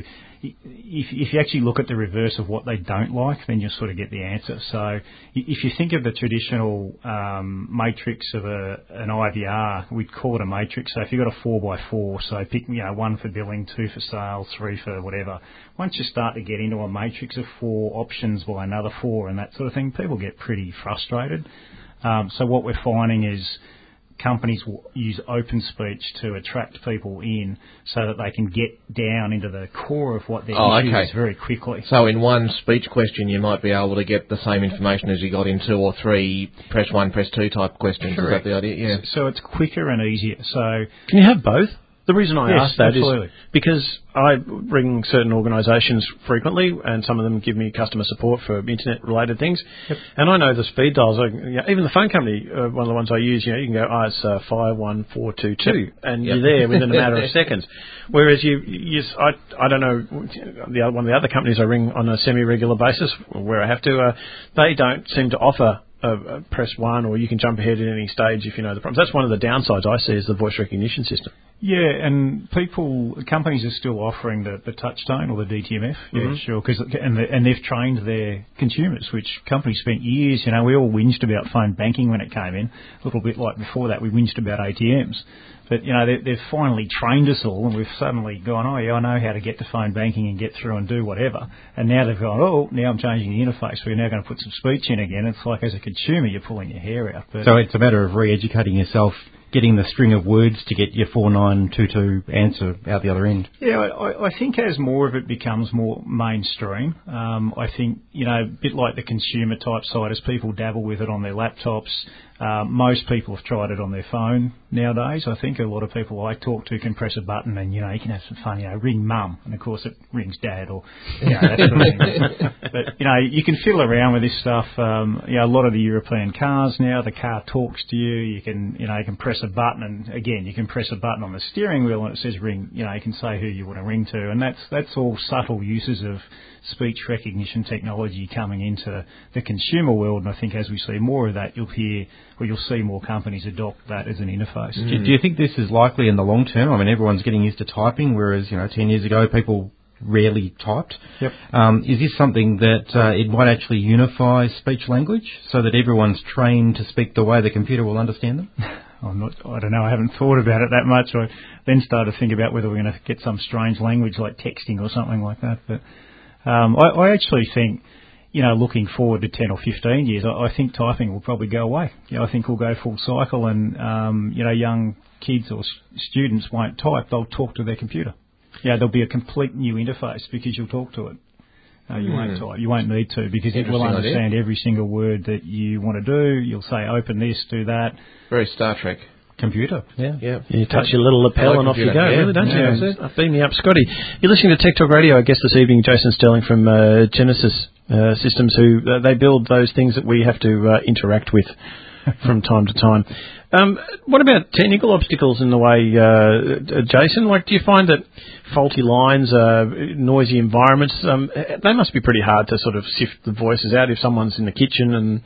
If, if you actually look at the reverse of what they don't like, then you'll sort of get the answer. So if you think of the traditional um, matrix of a, an I V R, we'd call it a matrix. So if you've got a four by four, so pick, you know, one for billing, two for sales, three for whatever. Once you start to get into a matrix of four options by another four and that sort of thing, people get pretty frustrated. Um, so what we're finding is companies will use open speech to attract people in so that they can get down into the core of what their oh, issue okay. is very quickly. So in one speech question, you might be able to get the same information as you got in two or three press one, press two type questions. Correct. Is that the idea? Yeah. So it's quicker and easier. So can you have both? The reason I yes, ask that absolutely. is because I ring certain organisations frequently, and some of them give me customer support for internet-related things. Yep. And I know the speed dials. I, you know, even the phone company, uh, one of the ones I use, you know, you can go, oh, it's uh, five one four two two, yep. and yep. you're there within a matter of seconds. Whereas you, you I, I don't know, the other, one of the other companies I ring on a semi-regular basis, where I have to, uh, they don't seem to offer a, a press one, or you can jump ahead at any stage if you know the problems. That's one of the downsides I see is the voice recognition system. Yeah, and people, companies are still offering the, the touch tone or the D T M F, yeah, mm-hmm. sure, cause, and, the, and they've trained their consumers, which companies spent years, you know, we all whinged about phone banking when it came in, a little bit like before that we whinged about A T Ms. But, you know, they, they've finally trained us all, and we've suddenly gone, oh, yeah, I know how to get to phone banking and get through and do whatever. And now they've gone, oh, now I'm changing the interface. We're now going to put some speech in again. It's like, as a consumer, you're pulling your hair out. But so it's a matter of re-educating yourself, getting the string of words to get your four nine two two answer out the other end. Yeah, I, I think as more of it becomes more mainstream, um, I think, you know, a bit like the consumer type side, as people dabble with it on their laptops, uh, most people have tried it on their phone nowadays. I think a lot of people I talk to can press a button and, you know, you can have some fun, you know, ring mum, and of course it rings dad, or, you know, that sort of thing. But, you know, you can fiddle around with this stuff. Um, you know, a lot of the European cars now, the car talks to you. You can, you know, you can press a button, and again, you can press a button on the steering wheel and it says ring, you know, you can say who you want to ring to, and that's, that's all subtle uses of speech recognition technology coming into the consumer world, and I think as we see more of that, you'll hear, or you'll see more companies adopt that as an interface. Mm. Do, do you think this is likely in the long term? I mean, everyone's getting used to typing, whereas, you know, ten years ago, people rarely typed. Yep. Um, is this something that uh, it might actually unify speech language so that everyone's trained to speak the way the computer will understand them? I'm not, I don't know, I haven't thought about it that much. I then started to think about whether we're going to get some strange language like texting or something like that. But um, I, I actually think, you know, looking forward to ten or fifteen years, I, I think typing will probably go away. You know, I think we'll go full cycle, and, um, you know, young kids or s- students won't type, they'll talk to their computer. Yeah, there'll be a complete new interface because you'll talk to it. Uh, you mm. won't type. You won't need to, because it will understand idea. every single word that you want to do. You'll say, open this, do that. Very Star Trek. Computer. Yeah. yeah. You touch your little lapel Hello, and computer. off you go, yeah. really, don't yeah, you? Yeah. Beam me up, Scotty. You're listening to Tech Talk Radio. I guess this evening, Jason Sterling from uh, Genesis uh, Systems, who uh, they build those things that we have to uh, interact with from time to time. Um, what about technical obstacles in the way, uh, Jason? Like, do you find that faulty lines, uh, noisy environments, um, they must be pretty hard to sort of sift the voices out if someone's in the kitchen and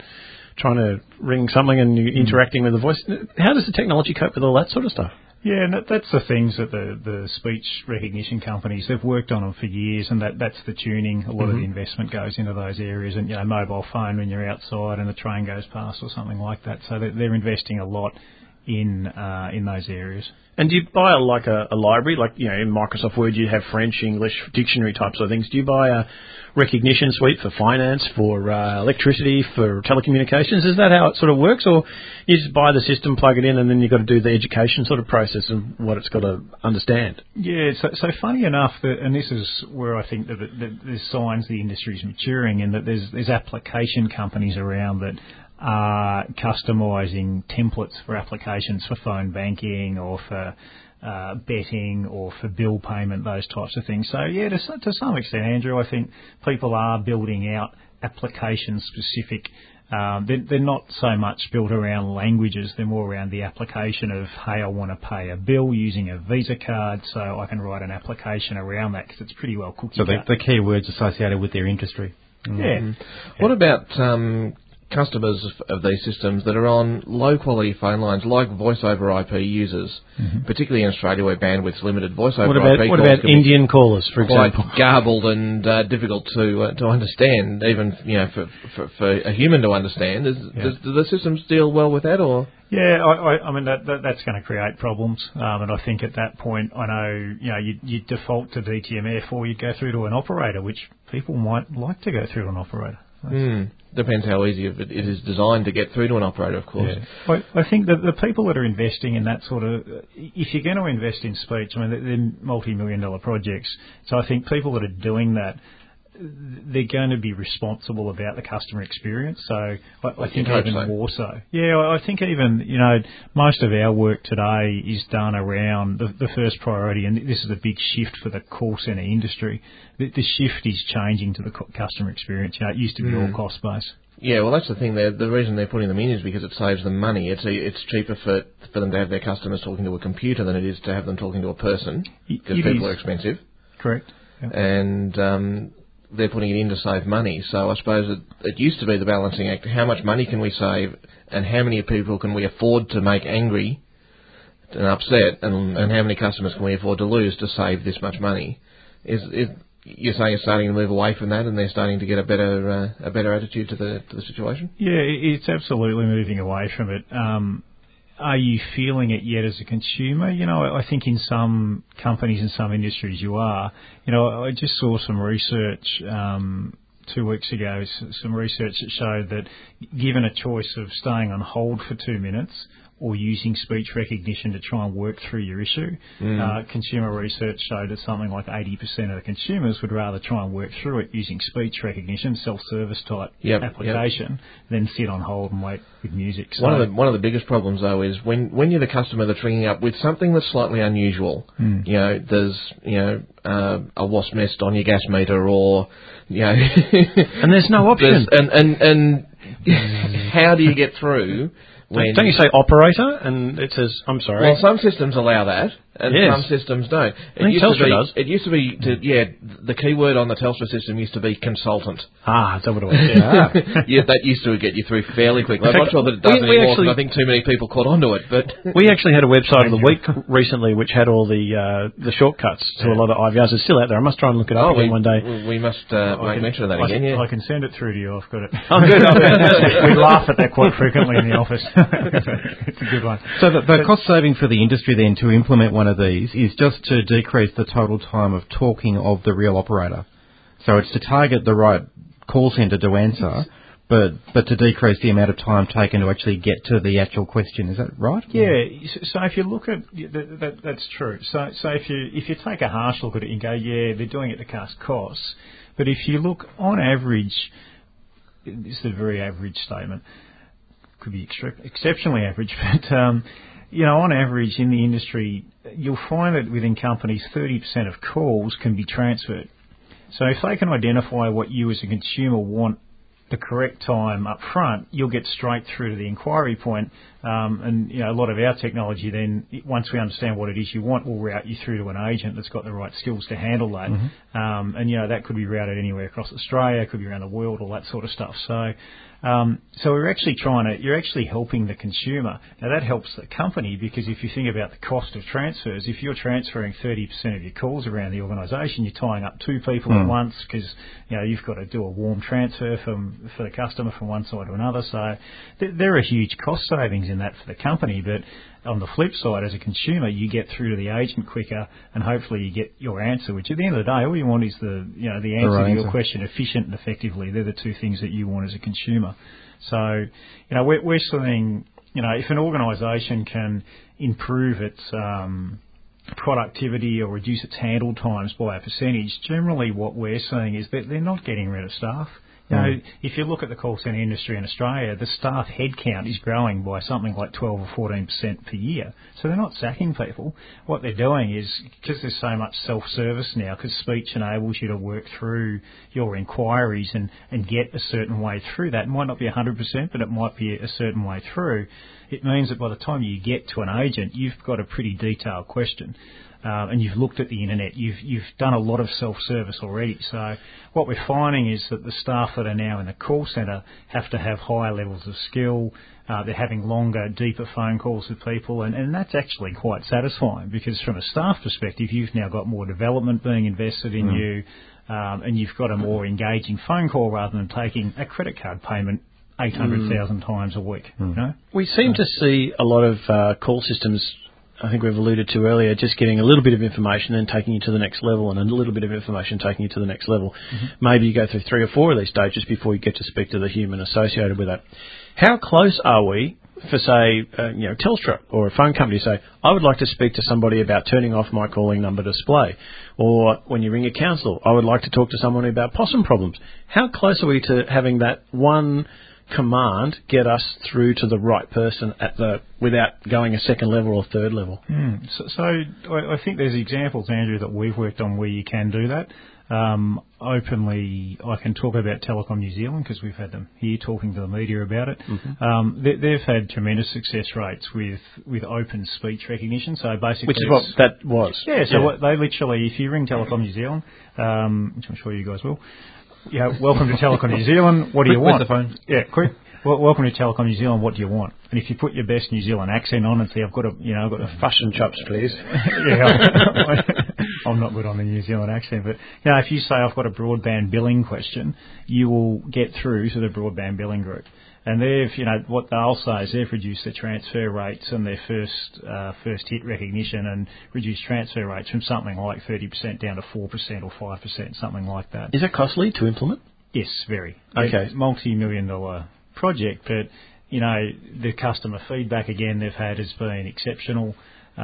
trying to ring something and you're interacting with the voice. How does the technology cope with all that sort of stuff? Yeah, and that, that's the things that the, the speech recognition companies, they've worked on them for years, and that, that's the tuning. A lot mm-hmm. of the investment goes into those areas, and, you know, mobile phone when you're outside and the train goes past or something like that. So they're, they're investing a lot in uh, in those areas. And do you buy a, like a, a library, like, you know, in Microsoft Word you have French, English, dictionary types of things. Do you buy a recognition suite for finance, for uh, electricity, for telecommunications? Is that how it sort of works? Or you just buy the system, plug it in, and then you've got to do the education sort of process and what it's got to understand? Yeah, so, so funny enough, that, and this is where I think that, that there's signs the industry's maturing, in that there's, there's application companies around that are customising templates for applications for phone banking or for uh, betting or for bill payment, those types of things. So, yeah, to, to some extent, Andrew, I think people are building out application-specific. Um, they're, they're not so much built around languages. They're more around the application of, hey, I want to pay a bill using a Visa card, so I can write an application around that because it's pretty well cookie So the, cut. the key words associated with their industry. Mm. Yeah. Mm. What about Um customers of these systems that are on low-quality phone lines, like voice-over I P users, mm-hmm. particularly in Australia where bandwidth's limited? Voice-over what about, I P what about Indian callers, for quite example? Garbled and uh, difficult to uh, to understand, even you know for, for, for a human to understand. Is, yeah. does, do the systems deal well with that, or? Yeah, I, I, I mean that, that that's going to create problems, um, and I think at that point, I know you know you you default to D T M F or you go through to an operator, which people might like to go through to an operator. Mm. Depends how easy it is designed to get through to an operator, of course. Yeah. I, I think that the people that are investing in that sort of, if you're going to invest in speech, I mean, they're, they're multi-million dollar projects. So I think people that are doing that, they're going to be responsible about the customer experience. So I, I think even so. more so. Yeah, I think even, you know, most of our work today is done around the, the first priority, and this is a big shift for the call centre industry. The, the shift is changing to the customer experience. You know, it used to be mm. all cost-based. Yeah, well, that's the thing. They're, the reason they're putting them in is because it saves them money. It's a, it's cheaper for for them to have their customers talking to a computer than it is to have them talking to a person, because people is. are expensive. Correct. Yep. And um, they're putting it in to save money. So I suppose it, it used to be the balancing act. How much money can we save, and how many people can we afford to make angry and upset, and, and how many customers can we afford to lose to save this much money? Is, is You're saying it's starting to move away from that, and they're starting to get a better uh, a better attitude to the to the situation? Yeah, it's absolutely moving away from it. Um, are you feeling it yet as a consumer? You know, I think in some companies and some industries you are. You know, I just saw some research um, two weeks ago, some research that showed that given a choice of staying on hold for two minutes or using speech recognition to try and work through your issue. Mm. Uh, consumer research showed that something like eighty percent of the consumers would rather try and work through it using speech recognition, self-service type yep, application, yep. than sit on hold and wait with music. So one of the one of the biggest problems though is when, when you're the customer that's ringing up with something that's slightly unusual. Mm. You know, there's you know uh, a wasp nest on your gas meter, or you know, and there's no option. There's, and and and how do you get through? When Don't you say operator, and it says, I'm sorry. Well, some systems allow that, and yes. some systems don't. It I think used Telstra to be, does. It used to be, to, yeah, the keyword on the Telstra system used to be consultant. Ah, is that what it was? Yeah. yeah, that used to get you through fairly quickly. I'm not sure that it does we, anymore, because I think too many people caught on to it. But we actually had a website of the week recently which had all the uh, the shortcuts to yeah. a lot of I V Rs. It's still out there. I must try and look it up oh, again we, one day. We must uh, make can, mention of that I again, can, yeah. I can send it through to you. I've got it. Oh, good. We laugh at that quite frequently in the office. It's a good one. So the, the cost saving for the industry then to implement one of these is just to decrease the total time of talking of the real operator. So it's to target the right call centre to answer, but but to decrease the amount of time taken to actually get to the actual question. Is that right? Yeah. So if you look at that, that that's true. So so if you if you take a harsh look at it and go, yeah, they're doing it to cut costs. But if you look on average, this is a very average statement. Could be extre- exceptionally average, but um, you know, on average in the industry, you'll find that within companies, thirty percent of calls can be transferred. So if they can identify what you as a consumer want the correct time up front, you'll get straight through to the inquiry point. Um, and, you know, a lot of our technology then, once we understand what it is you want, will route you through to an agent that's got the right skills to handle that. Mm-hmm. Um, and, you know, that could be routed anywhere across Australia, could be around the world, all that sort of stuff. So, Um, so we're actually trying to, you're actually helping the consumer. Now that helps the company because if you think about the cost of transfers, if you're transferring thirty percent of your calls around the organisation, you're tying up two people mm. at once because, you know, you've got to do a warm transfer from, for the customer from one side to another. So th- there are huge cost savings in that for the company, but on the flip side, as a consumer, you get through to the agent quicker and hopefully you get your answer, which at the end of the day, all you want is the, you know, the answer the right to your answer. question efficient and effectively. They're the two things that you want as a consumer. So, you know, we're, we're seeing, you know, if an organisation can improve its um, productivity or reduce its handle times by a percentage, generally what we're seeing is that they're not getting rid of staff. You know, mm. if you look at the call centre industry in Australia, the staff headcount is growing by something like twelve or fourteen percent per year. So they're not sacking people. What they're doing is, because there's so much self-service now, because speech enables you to work through your inquiries and, and get a certain way through that. It might not be one hundred percent, but it might be a certain way through. It means that by the time you get to an agent, you've got a pretty detailed question. Uh, and you've looked at the internet, you've you've done a lot of self-service already. So what we're finding is that the staff that are now in the call centre have to have higher levels of skill. Uh, they're having longer, deeper phone calls with people, and, and that's actually quite satisfying because from a staff perspective, you've now got more development being invested in mm. you, um, and you've got a more engaging phone call rather than taking a credit card payment eight hundred thousand mm. times a week. Mm. You know? We seem so. to see a lot of uh, call systems, I think we've alluded to earlier, just getting a little bit of information and taking you to the next level, and a little bit of information taking you to the next level. Mm-hmm. Maybe you go through three or four of these stages before you get to speak to the human associated with that. How close are we for, say, uh, you know, Telstra or a phone company say, I would like to speak to somebody about turning off my calling number display? Or when you ring a council, I would like to talk to someone about possum problems. How close are we to having that one command get us through to the right person at the without going a second level or third level? Mm. So, so I, I think there's examples, Andrew, that we've worked on where you can do that. Um, openly, I can talk about Telecom New Zealand because we've had them here talking to the media about it. Mm-hmm. Um, they, they've had tremendous success rates with, with open speech recognition. So basically, which is what that was. Yeah. So yeah. What they literally, if you ring Telecom New Zealand, um, which I'm sure you guys will. Yeah, welcome to Telecom New Zealand. What do you want? Where's the phone? Yeah, quick. Well, welcome to Telecom New Zealand. What do you want? And if you put your best New Zealand accent on and say, I've got a, you know, I've got a fush and chops, please. Yeah, I'm not good on the New Zealand accent, but you know, if you say I've got a broadband billing question, you will get through to the broadband billing group. And they've, you know, what they'll say is they've reduced the transfer rates and their first uh, first hit recognition and reduced transfer rates from something like thirty percent down to four percent or five percent, something like that. Is it costly to implement? Yes, very. Okay. It's a multi-million dollar project, but, you know, the customer feedback, again, they've had has been exceptional.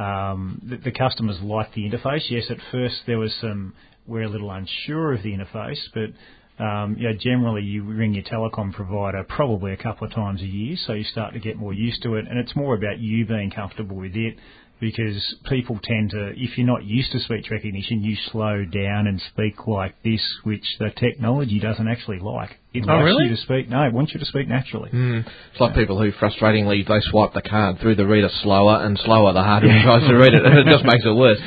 Um, the, the customers like the interface. Yes, at first there was some, we're a little unsure of the interface, but Um, you know, generally you ring your telecom provider probably a couple of times a year, so you start to get more used to it, and it's more about you being comfortable with it, because people tend to, if you're not used to speech recognition, you slow down and speak like this, which the technology doesn't actually like. It oh, wants really? you to speak, no, it wants you to speak naturally. Mm. It's like people who frustratingly, they swipe the card through the reader slower and slower the harder he tries to read it, and it just makes it worse.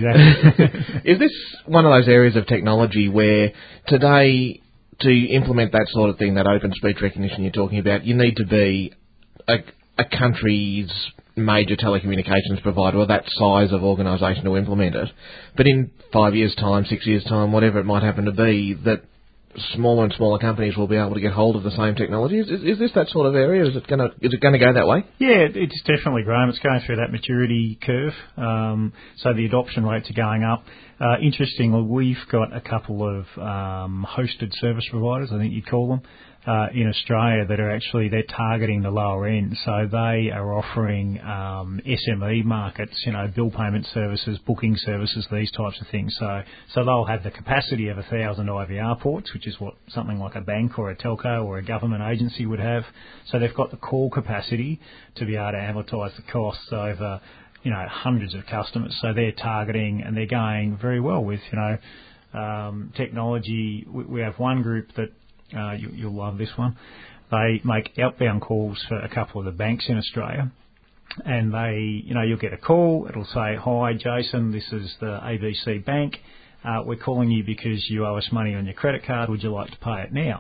Exactly. Is this one of those areas of technology where today, to implement that sort of thing, that open speech recognition you're talking about, you need to be a, a country's major telecommunications provider or that size of organisation to implement it? But in five years' time, six years' time, whatever it might happen to be, that smaller and smaller companies will be able to get hold of the same technology. Is, is, is this that sort of area? Is it going to is it going to go that way? Yeah, it's definitely growing. It's going through that maturity curve. Um, so the adoption rates are going up. Uh, interestingly, we've got a couple of um, hosted service providers, I think you'd call them, uh, in Australia that are actually, they're targeting the lower end. So they are offering um, S M E markets, you know, bill payment services, booking services, these types of things. So so they'll have the capacity of one thousand I V R ports, which is what something like a bank or a telco or a government agency would have. So they've got the call capacity to be able to amortise the costs over, you know, hundreds of customers. So they're targeting and they're going very well with, you know, um, technology. We, we have one group that, uh, you, you'll love this one. They make outbound calls for a couple of the banks in Australia. And they, you know, you'll get a call. It'll say, hi, Jason, this is the A B C Bank. Uh, we're calling you because you owe us money on your credit card. Would you like to pay it now?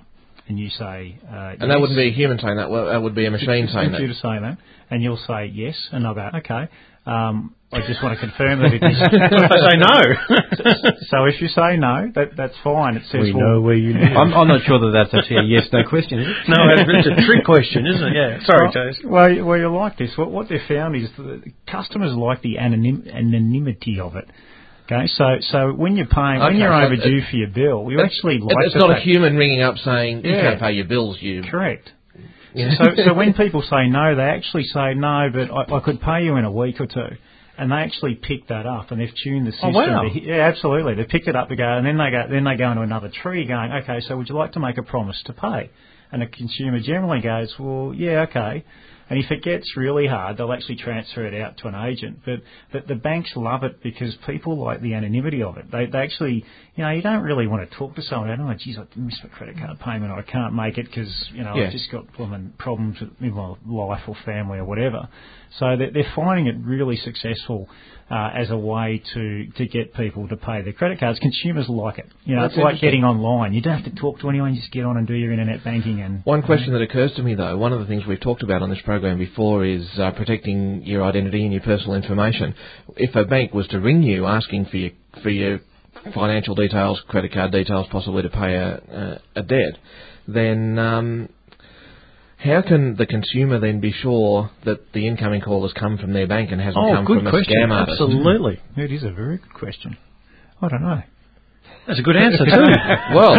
and you say uh, and yes. that wouldn't be a human saying that. Well, that would be a machine it's, saying it's that. You to say that, and you'll say yes, and they'll go okay. Um, I just want to confirm that it is. If I say no, so if you say no, that that's fine. It says we well, know where you live. I'm, I'm not sure that that's actually a yes/no question, is it? No, it's a trick question, isn't it? Yeah. Sorry, well, Jason. Well, well, you like this. What what they've found is that customers like the anonym, anonymity of it. Okay, so so when you're paying, okay, when you're so overdue it, for your bill, you actually like it's the not fact, a human ringing up saying you yeah, can't pay your bills. You correct. Yeah. So so when people say no, they actually say no, but I, I could pay you in a week or two. And they actually pick that up, and they've tuned the system. Oh, wow. To, yeah, absolutely. They picked it up to go, and then they go, then they go into another tree, going, okay, so would you like to make a promise to pay? And the consumer generally goes, well, yeah, okay. And if it gets really hard, they'll actually transfer it out to an agent. But, but the banks love it because people like the anonymity of it. They, they actually, you know, you don't really want to talk to someone about, oh, geez, I missed my credit card payment, or I can't make it because, you know, yeah. I've just got problems with my life or family or whatever. So they're, they're finding it really successful uh, as a way to, to get people to pay their credit cards. Consumers like it. You know, That's it's like getting online. You don't have to talk to anyone. You just get on and do your internet banking. And one question that occurs to me, though, one of the things we've talked about on this program before is uh, protecting your identity and your personal information. If a bank was to ring you asking for your for your financial details, credit card details, possibly to pay a, a, a debt, then um, how can the consumer then be sure that the incoming call has come from their bank and hasn't oh, come good from question. a scam artist? Absolutely. It is a very good question. I don't know. That's a good answer too. Well,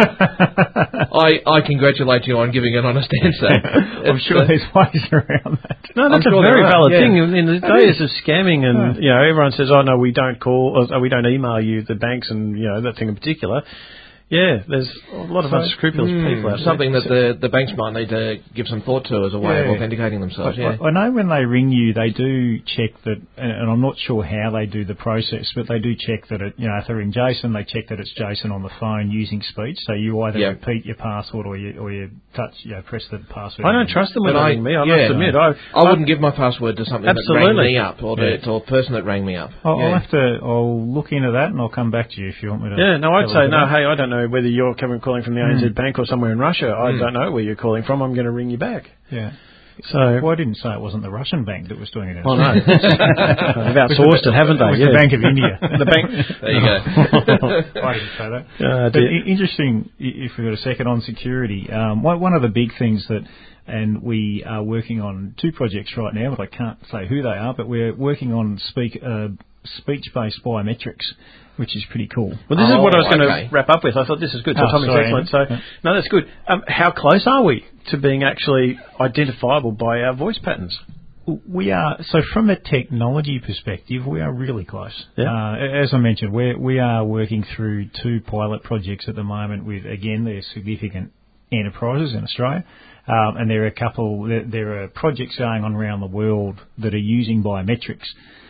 I I congratulate you on giving an honest answer. I'm sure there's ways around that. No, that's I'm a sure very valid yeah. thing. In the days of scamming, and you know, everyone says, "Oh no, we don't call, or we don't email you." The banks and you know that thing in particular. Yeah, there's a lot of so, unscrupulous mm, people out there. Something that the the banks might need to give some thought to as a way yeah. of authenticating themselves. I, yeah. I know when they ring you, they do check that, and, and I'm not sure how they do the process, but they do check that it, you know, if they ring Jason, they check that it's Jason on the phone using speech. So you either yeah. repeat your password or you or you touch, you know, press the password. I don't trust them when they ring me. I yeah, must admit, I I wouldn't give my password to something absolutely. that rang me up or to, yeah. to a person that rang me up. I'll, yeah. I'll have to. I'll look into that and I'll come back to you if you want me to. Yeah, no, I'd have a say look no. at Hey, I don't know whether you're coming calling from the A N Z Mm. Bank or somewhere in Russia. I Mm. don't know where you're calling from. I'm going to ring you back. Yeah. So well, I didn't say it wasn't the Russian bank that was doing it. Oh no, they've outsourced it, haven't they? It was yeah. the Bank of India. The bank. There you go. I didn't say that. Uh, but I- interesting. If we've got a second on security, um, one, one of the big things that, and we are working on two projects right now, but I can't say who they are. But we're working on speak uh, speech-based biometrics, which is pretty cool. Well, this oh, is what I was going okay. to wrap up with. I thought this is good. So oh, Tommy's sorry, excellent. So, yeah. no, that's good. Um, how close are we to being actually identifiable by our voice patterns? We are, so from a technology perspective, we are really close. Yeah. Uh, as I mentioned, we we are working through two pilot projects at the moment with, again, they're significant enterprises in Australia. Um, and there are a couple, there, there are projects going on around the world that are using biometrics.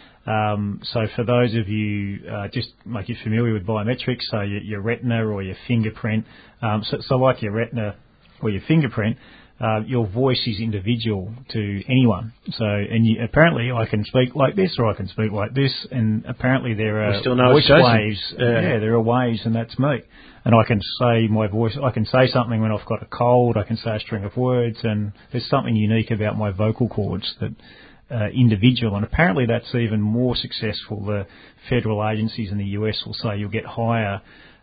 Um, so for those of you, uh, just like you're familiar with biometrics, so your, your retina or your fingerprint, um, so, so like your retina or your fingerprint, uh, your voice is individual to anyone. So, and you, apparently I can speak like this or I can speak like this, and apparently there are we still know voice it's waves. Yeah. yeah, there are waves, and that's me. And I can say my voice, I can say something when I've got a cold, I can say a string of words, and there's something unique about my vocal cords that uh, individual, and apparently that's even more successful. The federal agencies in the U S will say you'll get higher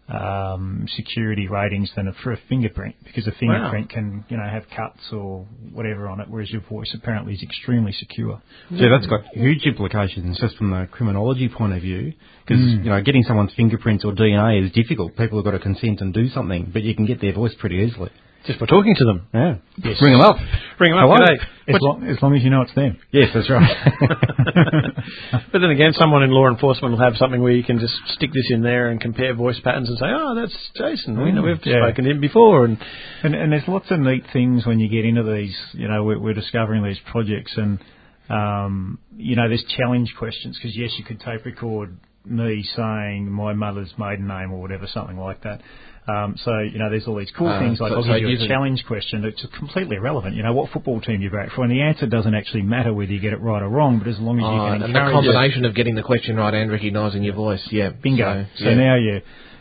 um, security ratings than a, for a fingerprint, because a fingerprint wow. can, you know, have cuts or whatever on it, whereas your voice apparently is extremely secure. Yeah, that's got huge implications just from the criminology point of view, because mm. you know, getting someone's fingerprints or D N A is difficult. People have got to consent and do something, but you can get their voice pretty easily. Just by talking to them. Yeah. Yes. Ring them up. Ring them up. Hello. As long, as long as you know it's them. Yes, that's right. But then again, someone in law enforcement will have something where you can just stick this in there and compare voice patterns and say, oh, that's Jason. We know we've yeah. spoken to him before. And, and and there's lots of neat things when you get into these, you know, we're, we're discovering these projects, and, um, you know, there's challenge questions, because, yes, you could tape record me saying my mother's maiden name or whatever, something like that. Um, so, you know, there's all these cool uh, things like so, I'll so give you a challenge question that's completely irrelevant. You know, what football team do you back for? And the answer doesn't actually matter whether you get it right or wrong, but as long as you oh, can and encourage the combination it, of getting the question right and recognising your voice, yeah. Bingo. So, so yeah. now you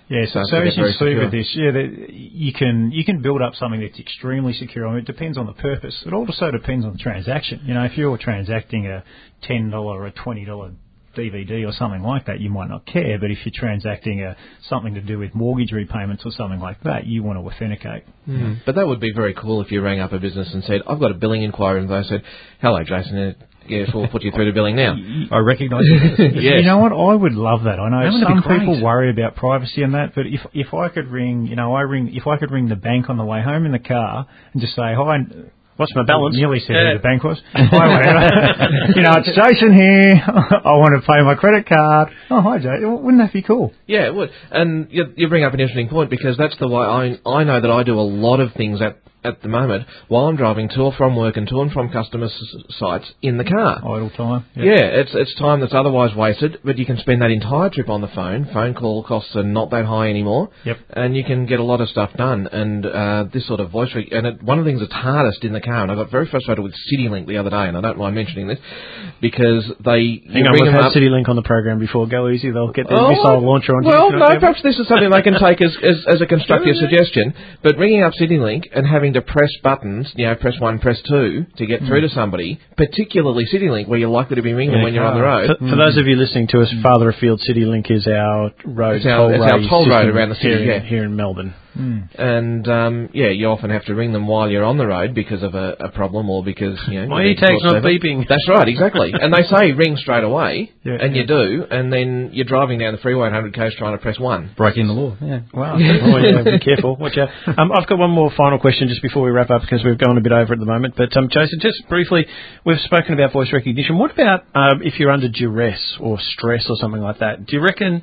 Yeah, so, so as you see with this, yeah, the, you can you can build up something that's extremely secure. I mean, it depends on the purpose. It also depends on the transaction. You know, if you're transacting a ten dollar or a twenty dollar D V D or something like that, you might not care. But if you're transacting a, something to do with mortgage repayments or something like that, you want to authenticate. Mm. But that would be very cool if you rang up a business and said, I've got a billing inquiry, and they said, hello, Jason, yes, we'll put you through to billing now. I recognise it. Yes. You know what? I would love that. I know some people worry about privacy and that, but if if I could ring, you know, I ring if I could ring the bank on the way home in the car and just say, hi, what's my balance? I nearly said yeah. who the bank was. Hi, whatever. You know, it's Jason here. I want to pay my credit card. Oh, hi, Jason. Wouldn't that be cool? Yeah, it would. And you, you bring up an interesting point, because that's the way I I know that I do a lot of things at at the moment while I'm driving to or from work and to and from customer s- sites in the car. Idle time. Yep. Yeah, it's it's time that's otherwise wasted, but you can spend that entire trip on the phone. Phone call costs are not that high anymore. Yep. And you can get a lot of stuff done. And uh, this sort of voice... Re- and it, one of the things that's hardest in the car, and I got very frustrated with CityLink the other day, and I don't mind mentioning this, because they... Hang on, we've had CityLink on the program before. Go easy, they'll get their oh, missile launcher on. Well, no, perhaps this is something they can take as, as, as a constructive suggestion, but ringing up CityLink and having to press buttons, you know, press one, press two to get through mm. to somebody, particularly CityLink, where you're likely to be ringing yeah, when you're on the road. For, for mm. those of you listening to us, mm. farther afield, CityLink is our road it's our, toll, it's our toll road around the city here, yeah. here in Melbourne. Mm. And, um, yeah, you often have to ring them while you're on the road because of a, a problem or because, you know... My e-tag's not beeping. That's right, exactly. And they say ring straight away, yeah, and yeah. you do, and then you're driving down the freeway at one hundred k's trying to press one. Breaking the law, yeah. Wow. Oh, yeah, be careful. Watch out. Um, I've got one more final question just before we wrap up, because we've gone a bit over at the moment. But, um, Jason, just briefly, we've spoken about voice recognition. What about um, if you're under duress or stress or something like that? Do you reckon...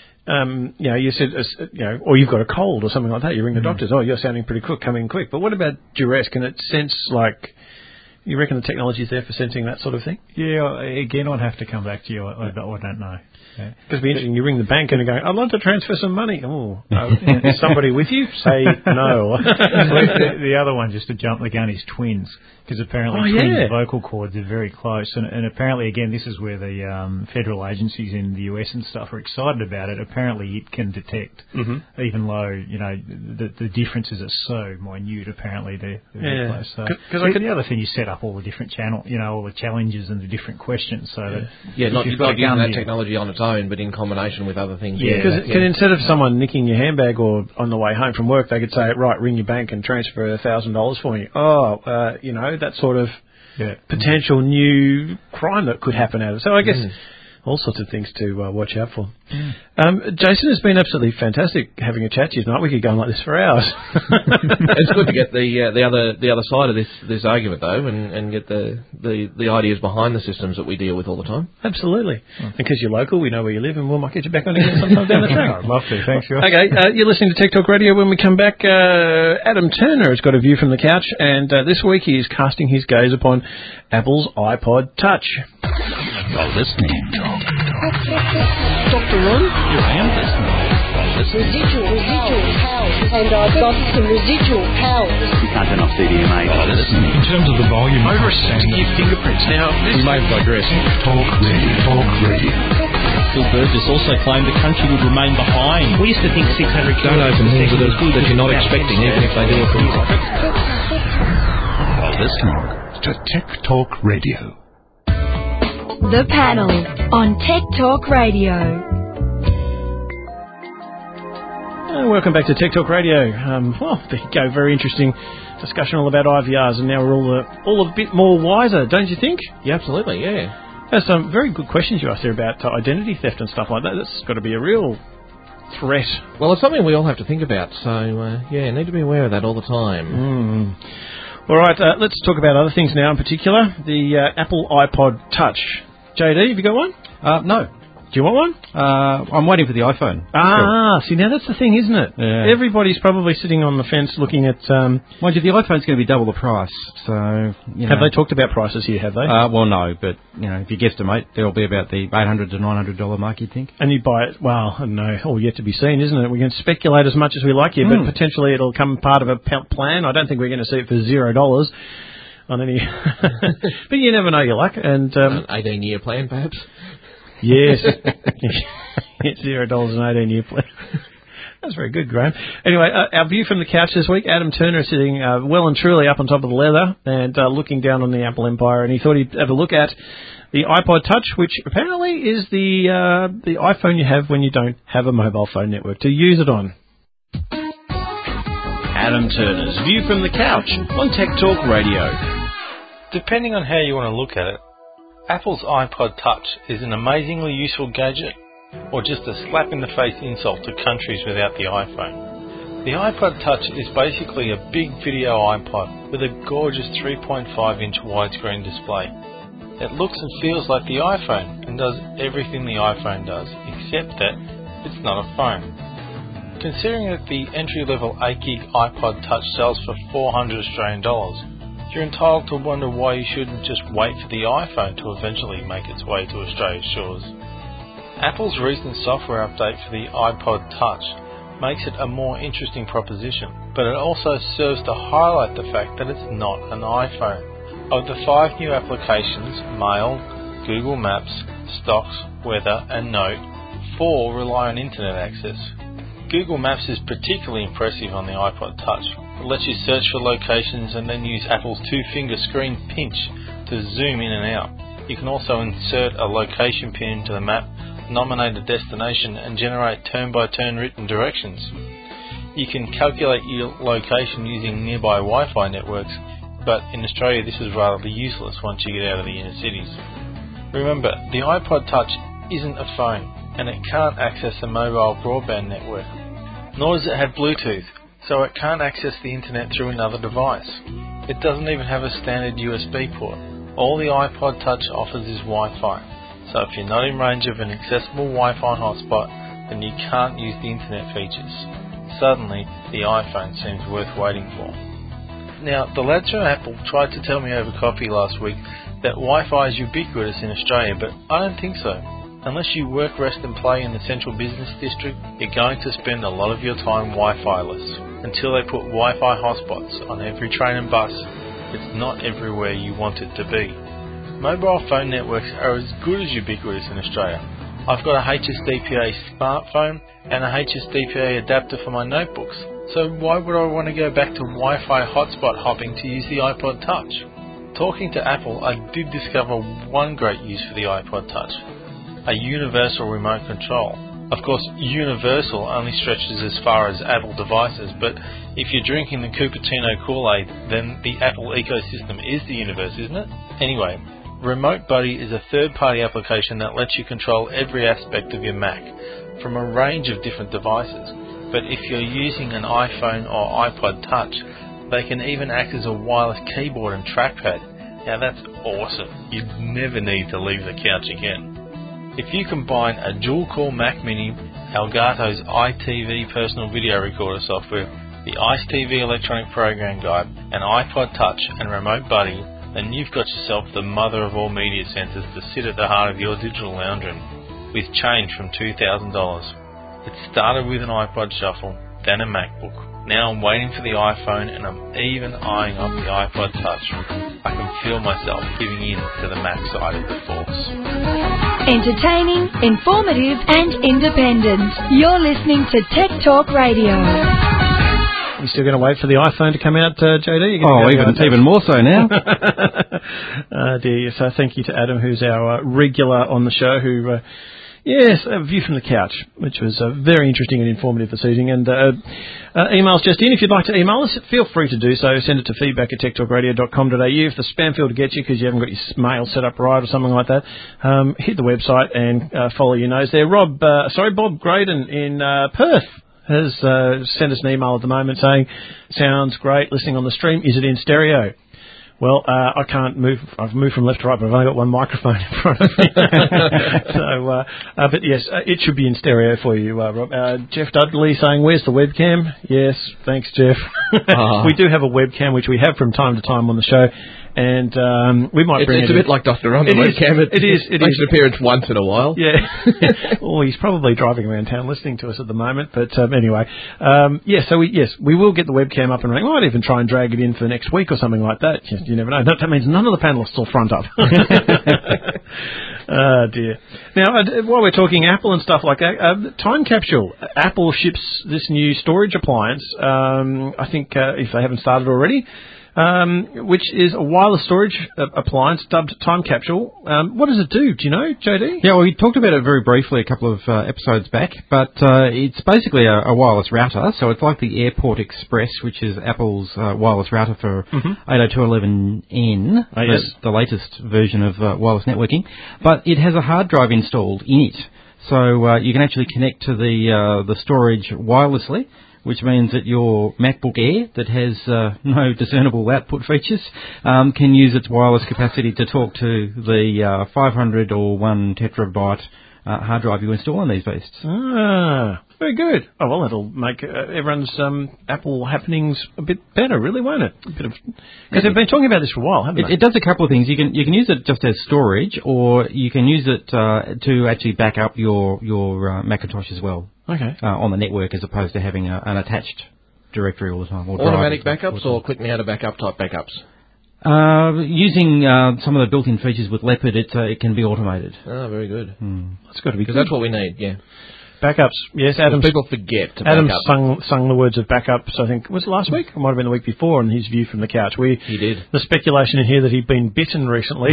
Um, you know, you said, uh, you know, or you've got a cold or something like that. You ring the mm. doctors. Oh, you're sounding pretty quick. Come in quick. But what about duress? Can it sense like? You reckon the technology is there for sensing that sort of thing? Yeah. Again, I'd have to come back to you. I, I, I don't know. Because yeah. it'd be interesting. You ring the bank and they're going, I'd like to transfer some money. Oh, uh, is somebody with you? Say no. the, the other one, just to jump the gun, is twins. Because apparently oh, twins yeah. vocal cords are very close. And, and apparently, again, this is where the um, federal agencies in the U S and stuff are excited about it. Apparently it can detect, mm-hmm. even though, you know, the, the differences are so minute, apparently they're, they're yeah. very close. So, Cause I could, the other thing, you set up all the different channel, you know, all the challenges and the different questions. So yeah, that yeah not, you've not got using that technology on its own, but in combination with other things. Yeah, because yeah. instead of someone nicking your handbag or on the way home from work, they could say, right, ring your bank and transfer a thousand dollars for you. Oh, uh, you know, that sort of yeah. potential new crime that could happen out of it. So I guess mm. all sorts of things to uh, watch out for. Mm. Um, Jason, it's been absolutely fantastic having a chat to you tonight. We could go on like this for hours. It's good to get the uh, the other the other side of this, this argument though, and, and get the, the, the ideas behind the systems that we deal with all the time. Absolutely. Mm. Because you're local, we know where you live, and we might get you back on again sometime down the track. I'd love to. Thanks, guys. Okay, uh, you're listening to Tech Talk Radio. When we come back, uh, Adam Turner has got a view from the couch, and uh, this week he is casting his gaze upon Apple's iPod Touch. You're listening. Doctor Ron? You am listening. Residual, residual powers. And I've got some residual powers. You can't turn off C D M A. You're listening. In terms of the volume... Over sixty fingerprints. Now, this... We may digress. Talk Radio. Talk Radio. Phil Burgess also claimed the country would remain behind. We used to think six hundred Don't open things that, that you're not expecting, even if they do it from profit. You're listening to Tech Talk Radio. The Panel on Tech Talk Radio. Uh, welcome back to Tech Talk Radio. Um, well, there you go. Very interesting discussion all about I V Rs, and now we're all uh, all a bit more wiser, don't you think? Yeah, absolutely. Yeah. There's some very good questions you asked there about uh, identity theft and stuff like that. That's got to be a real threat. Well, it's something we all have to think about. So uh, yeah, need to be aware of that all the time. Mm. All right, uh, let's talk about other things now. In particular, the uh, Apple iPod Touch. J D, have you got one? Uh, no. Do you want one? Uh, I'm waiting for the iPhone. Ah, sure. See, now that's the thing, isn't it? Yeah. Everybody's probably sitting on the fence looking at... Um, Mind you, the iPhone's going to be double the price, so... You know. Have they talked about prices here, have they? Uh, well, no, but, you know, if you guesstimate, there'll be about the eight hundred to nine hundred dollars mark, you'd think. And you buy it, well, I don't know, all yet to be seen, isn't it? We can speculate as much as we like here, mm. but potentially it'll come part of a plan. I don't think we're going to see it for zero dollars. On any, but you never know your luck. And um, an eighteen-year plan, perhaps. Yes, zero dollars and eighteen-year plan. That's very good, Graham. Anyway, uh, our view from the couch this week, Adam Turner is sitting uh, well and truly up on top of the leather and uh, looking down on the Apple empire, and he thought he'd have a look at the iPod Touch, which apparently is the uh, the iPhone you have when you don't have a mobile phone network to use it on. Adam Turner's View from the Couch on Tech Talk Radio. Depending on how you want to look at it, Apple's iPod Touch is an amazingly useful gadget or just a slap-in-the-face insult to countries without the iPhone. The iPod Touch is basically a big video iPod with a gorgeous three point five inch widescreen display. It looks and feels like the iPhone and does everything the iPhone does, except that it's not a phone. Considering that the entry-level eight gig iPod Touch sells for four hundred Australian dollars, you're entitled to wonder why you shouldn't just wait for the iPhone to eventually make its way to Australia's shores. Apple's recent software update for the iPod Touch makes it a more interesting proposition, but it also serves to highlight the fact that it's not an iPhone. Of the five new applications, Mail, Google Maps, Stocks, Weather and Note, four rely on internet access. Google Maps is particularly impressive on the iPod Touch. It lets you search for locations and then use Apple's two-finger screen pinch to zoom in and out. You can also insert a location pin into the map, nominate a destination and generate turn-by-turn written directions. You can calculate your location using nearby Wi-Fi networks, but in Australia this is rather useless once you get out of the inner cities. Remember, the iPod Touch isn't a phone, and it can't access a mobile broadband network. Nor does it have Bluetooth, so it can't access the internet through another device. It doesn't even have a standard U S B port. All the iPod Touch offers is Wi-Fi. So if you're not in range of an accessible Wi-Fi hotspot, then you can't use the internet features. Suddenly, the iPhone seems worth waiting for. Now, the lads from Apple tried to tell me over coffee last week that Wi-Fi is ubiquitous in Australia, but I don't think so. Unless you work, rest and play in the central business district, you're going to spend a lot of your time Wi-Fi-less. Until they put Wi-Fi hotspots on every train and bus, it's not everywhere you want it to be. Mobile phone networks are as good as ubiquitous in Australia. I've got a H S D P A smartphone and a H S D P A adapter for my notebooks, so why would I want to go back to Wi-Fi hotspot hopping to use the iPod Touch? Talking to Apple, I did discover one great use for the iPod Touch: a universal remote control. Of course, universal only stretches as far as Apple devices, but if you're drinking the Cupertino Kool-Aid, then the Apple ecosystem is the universe, isn't it? Anyway, Remote Buddy is a third-party application that lets you control every aspect of your Mac from a range of different devices. But if you're using an iPhone or iPod Touch, they can even act as a wireless keyboard and trackpad. Now that's awesome. You'd never need to leave the couch again. If you combine a dual-core Mac Mini, Elgato's iTV personal video recorder software, the IceTV electronic program guide, an iPod Touch and Remote Buddy, then you've got yourself the mother of all media centres to sit at the heart of your digital lounge room, with change from two thousand dollars. It started with an iPod Shuffle, then a MacBook. Now I'm waiting for the iPhone and I'm even eyeing up the iPod Touch. I can feel myself giving in to the Mac side of the force. Entertaining, informative and independent. You're listening to Tech Talk Radio. You still going to wait for the iPhone to come out, uh, J D? Oh, go even even more so now. uh, dear. So thank you to Adam, who's our uh, regular on the show, who... Uh, Yes, a view from the couch, which was uh, very interesting and informative this evening. And uh, uh, emails just in. If you'd like to email us, feel free to do so. Send it to feedback at tech talk radio dot com dot a u. If the spam filter gets you because you haven't got your mail set up right or something like that, um, hit the website and uh, follow your nose there. Rob, uh, sorry, Bob Graydon in uh, Perth has uh, sent us an email at the moment saying, sounds great listening on the stream. Is it in stereo? Well, uh, I can't move. I've moved from left to right, but I've only got one microphone in front of me. so, uh, uh, but yes, uh, it should be in stereo for you, uh, Rob. Uh, Jeff Dudley saying, where's the webcam? Yes, thanks, Jeff. Uh. We do have a webcam, which we have from time to time on the show. And um, we might it's, bring it's it a in. bit like Doctor On the it webcam. Is, it is. It makes is. an appearance once in a while. Yeah. Well, he's probably driving around town listening to us at the moment. But um, anyway, um, yeah. So we yes, we will get the webcam up and running. We might even try and drag it in for next week or something like that. You, you never know. That, that means none of the panelists will front up. Oh, dear. Now, uh, while we're talking Apple and stuff like that, uh, Time Capsule. Apple ships this new storage appliance, um, I think, uh, if they haven't started already, um, which is a wireless storage uh, appliance dubbed Time Capsule. Um, what does it do? Do you know, J D? Yeah, well, we talked about it very briefly a couple of uh, episodes back, but uh, it's basically a, a wireless router, so it's like the Airport Express, which is Apple's uh, wireless router for mm-hmm. eight oh two dot eleven N, oh, yes. the, the latest version of uh, wireless networking, but it has a hard drive installed in it, so uh, you can actually connect to the uh, the storage wirelessly, which means that your MacBook Air, that has uh, no discernible output features, um, can use its wireless capacity to talk to the uh, five hundred or one terabyte uh, hard drive you install on these beasts. Ah, very good. Oh, well, that'll make uh, everyone's um, Apple happenings a bit better, really, won't it? A bit of because they've been talking about this for a while, haven't it, they? It does a couple of things. You can you can use it just as storage, or you can use it uh, to actually back up your your uh, Macintosh as well. Okay. Uh, on the network, as opposed to having a, an attached directory all the time. Or automatic backups or click me out of backup type backups? Uh, using uh, some of the built-in features with Leopard, it, uh, it can be automated. Ah, very good. Hmm. That's got to be good. Because that's what we need, yeah. Backups, yes. Adam. People forget to Adam back up. sung sung the words of backups. I think was it last week? It might have been the week before. On his view from the couch, we he did. The speculation in here that he'd been bitten recently.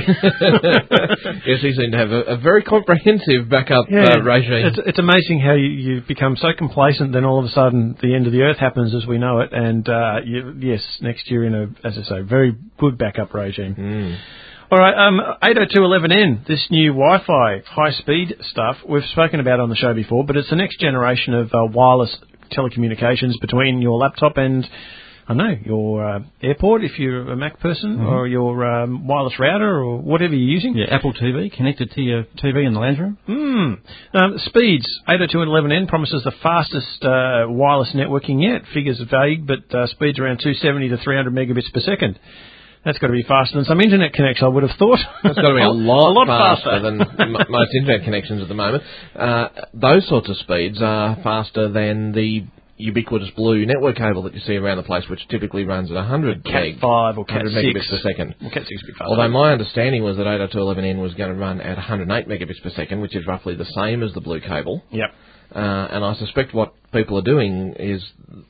Yes, he seemed to have a, a very comprehensive backup yeah, uh, regime. It's, it's amazing how you, you become so complacent, then all of a sudden the end of the earth happens as we know it, and uh, you, yes, next year in a, as I say, very good backup regime. Mm. All right, um, eight oh two dot eleven N, this new Wi-Fi high-speed stuff, we've spoken about on the show before, but it's the next generation of uh, wireless telecommunications between your laptop and, I don't know, your uh, Airport, if you're a Mac person, mm-hmm. or your um, wireless router, or whatever you're using. Yeah, Apple T V, connected to your T V in the lounge room. Mm. Um, speeds, eight oh two dot eleven N promises the fastest uh, wireless networking yet. Figures are vague, but uh, speeds around two seventy to three hundred megabits per second. That's got to be faster than some internet connection, I would have thought. That's got to be a lot, a lot faster, faster. than m- most internet connections at the moment. Uh, those sorts of speeds are faster than the ubiquitous blue network cable that you see around the place, which typically runs at one hundred Cat five or Cat one hundred six. megabits per second. Well, Cat six would be faster. Although my understanding was that eight oh two dot eleven N was going to run at one hundred eight megabits per second, which is roughly the same as the blue cable. Yep. Uh, and I suspect what people are doing is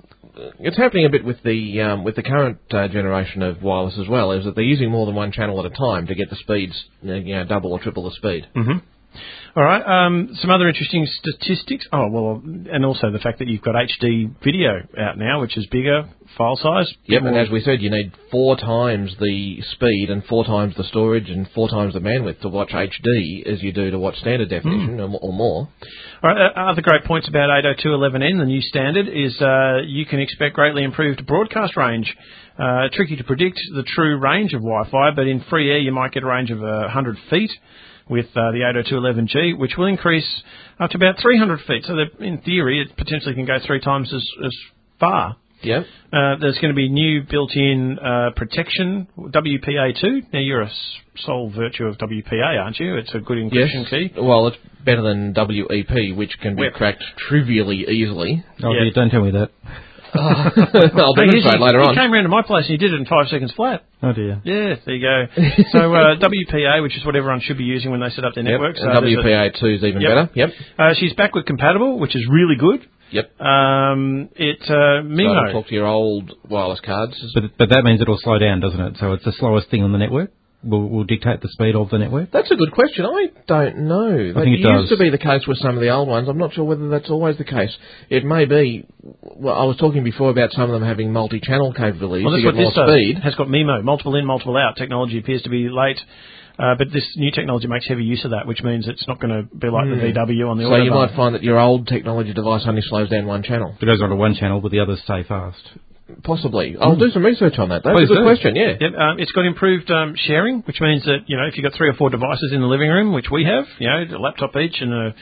it's happening a bit with the um, with the current uh, generation of wireless as well, is that they're using more than one channel at a time to get the speeds, you know, double or triple the speed. Mm-hmm. All right. Um, some other interesting statistics. Oh, well, and also the fact that you've got H D video out now, which is bigger file size. Yep, and as we said, you need four times the speed and four times the storage and four times the bandwidth to watch H D as you do to watch standard definition mm. or, or more. All right. Uh, other great points about eight oh two dot eleven N, the new standard, is uh, you can expect greatly improved broadcast range. Uh, tricky to predict the true range of Wi-Fi, but in free air you might get a range of uh, one hundred feet. With uh, the eight oh two dot eleven G, which will increase up to about three hundred feet. So that in theory, it potentially can go three times as, as far. Yep. Uh, there's going to be new built-in uh, protection, W P A two. Now, you're a sole virtue of W P A, aren't you? It's a good encryption yes. key. Well, it's better than W E P, which can be Yep. cracked trivially easily. Oh, yeah. dear, don't tell me that. Uh, I'll demonstrate later on. He came round to my place and he did it in five seconds flat. Oh dear. Yeah, there you go. So uh, W P A, which is what everyone should be using when they set up their Yep. networks. And uh, W P A two is even yep. better. Yep. Uh, she's backward compatible, which is really good. Yep. Um, it uh, MIMO. So talk to your old wireless cards. But but that means it'll slow down, doesn't it? So it's the slowest thing on the network. Will, will dictate the speed of the network? That's a good question. I don't know. I that think it used does. to be the case with some of the old ones. I'm not sure whether that's always the case. It may be. Well, I was talking before about some of them having multi-channel capabilities Well, to that's get what more this does. speed. Has got MIMO, multiple in, multiple out. Technology appears to be late. Uh, but this new technology makes heavy use of that, which means it's not going to be like Mm. the V W on the So Autobahn. you might find that your old technology device only slows down one channel. It goes onto one channel, but the others stay fast. Possibly. I'll Mm. do some research on that. That's Please a good do. question, yeah. Yep, um, it's got improved um, sharing, which means that, you know, if you've got three or four devices in the living room, which we have, you know, a laptop each and a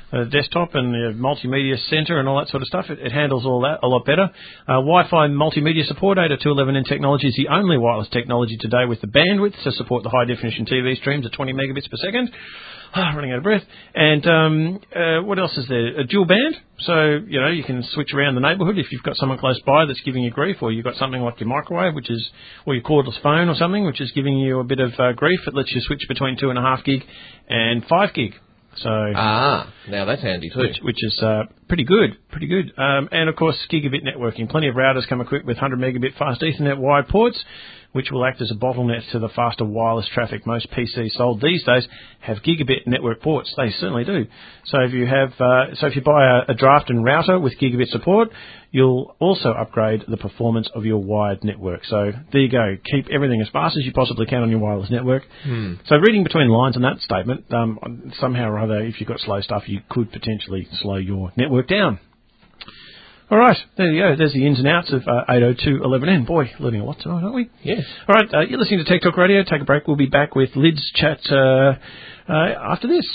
uh, desktop and the multimedia center and all that sort of stuff. It, it handles all that a lot better. Uh, Wi-Fi multimedia support. eight oh two dot eleven n technology is the only wireless technology today with the bandwidth to support the high-definition T V streams at twenty megabits per second. Ah, running out of breath. And um, uh, what else is there? A dual band. So, you know, you can switch around the neighbourhood if you've got someone close by that's giving you grief, or you've got something like your microwave, which is, or your cordless phone or something, which is giving you a bit of uh, grief. It lets you switch between two and a half gig and five gig. So ah, now that's handy too. Which, which is uh, pretty good, pretty good. Um, and of course, gigabit networking. Plenty of routers come equipped with one hundred megabit fast Ethernet wired ports, which will act as a bottleneck to the faster wireless traffic. Most P Cs sold these days have gigabit network ports. They certainly do. So if you have, uh, so if you buy a, a draft and router with gigabit support, you'll also upgrade the performance of your wired network. So there you go. Keep everything as fast as you possibly can on your wireless network. Hmm. So reading between lines on that statement, um, somehow or other, if you've got slow stuff, you could potentially slow your network down. All right, there you go. There's the ins and outs of uh, eight oh two dot eleven n. Boy, learning a lot tonight, aren't we? Yes. All right, uh, you're listening to Tech Talk Radio. Take a break. We'll be back with Lid's chat uh, uh, after this.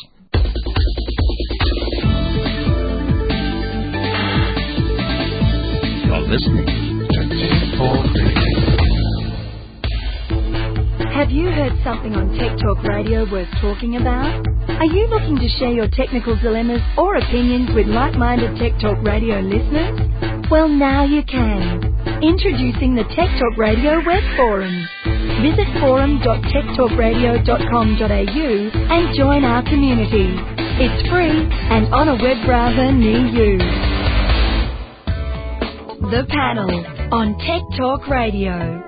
You're listening to Tech Talk Radio. Have you heard something on Tech Talk Radio worth talking about? Are you looking to share your technical dilemmas or opinions with like-minded Tech Talk Radio listeners? Well, now you can. Introducing the Tech Talk Radio web forum. Visit forum dot tech talk radio dot com dot a u and join our community. It's free and on a web browser near you. The panel on Tech Talk Radio.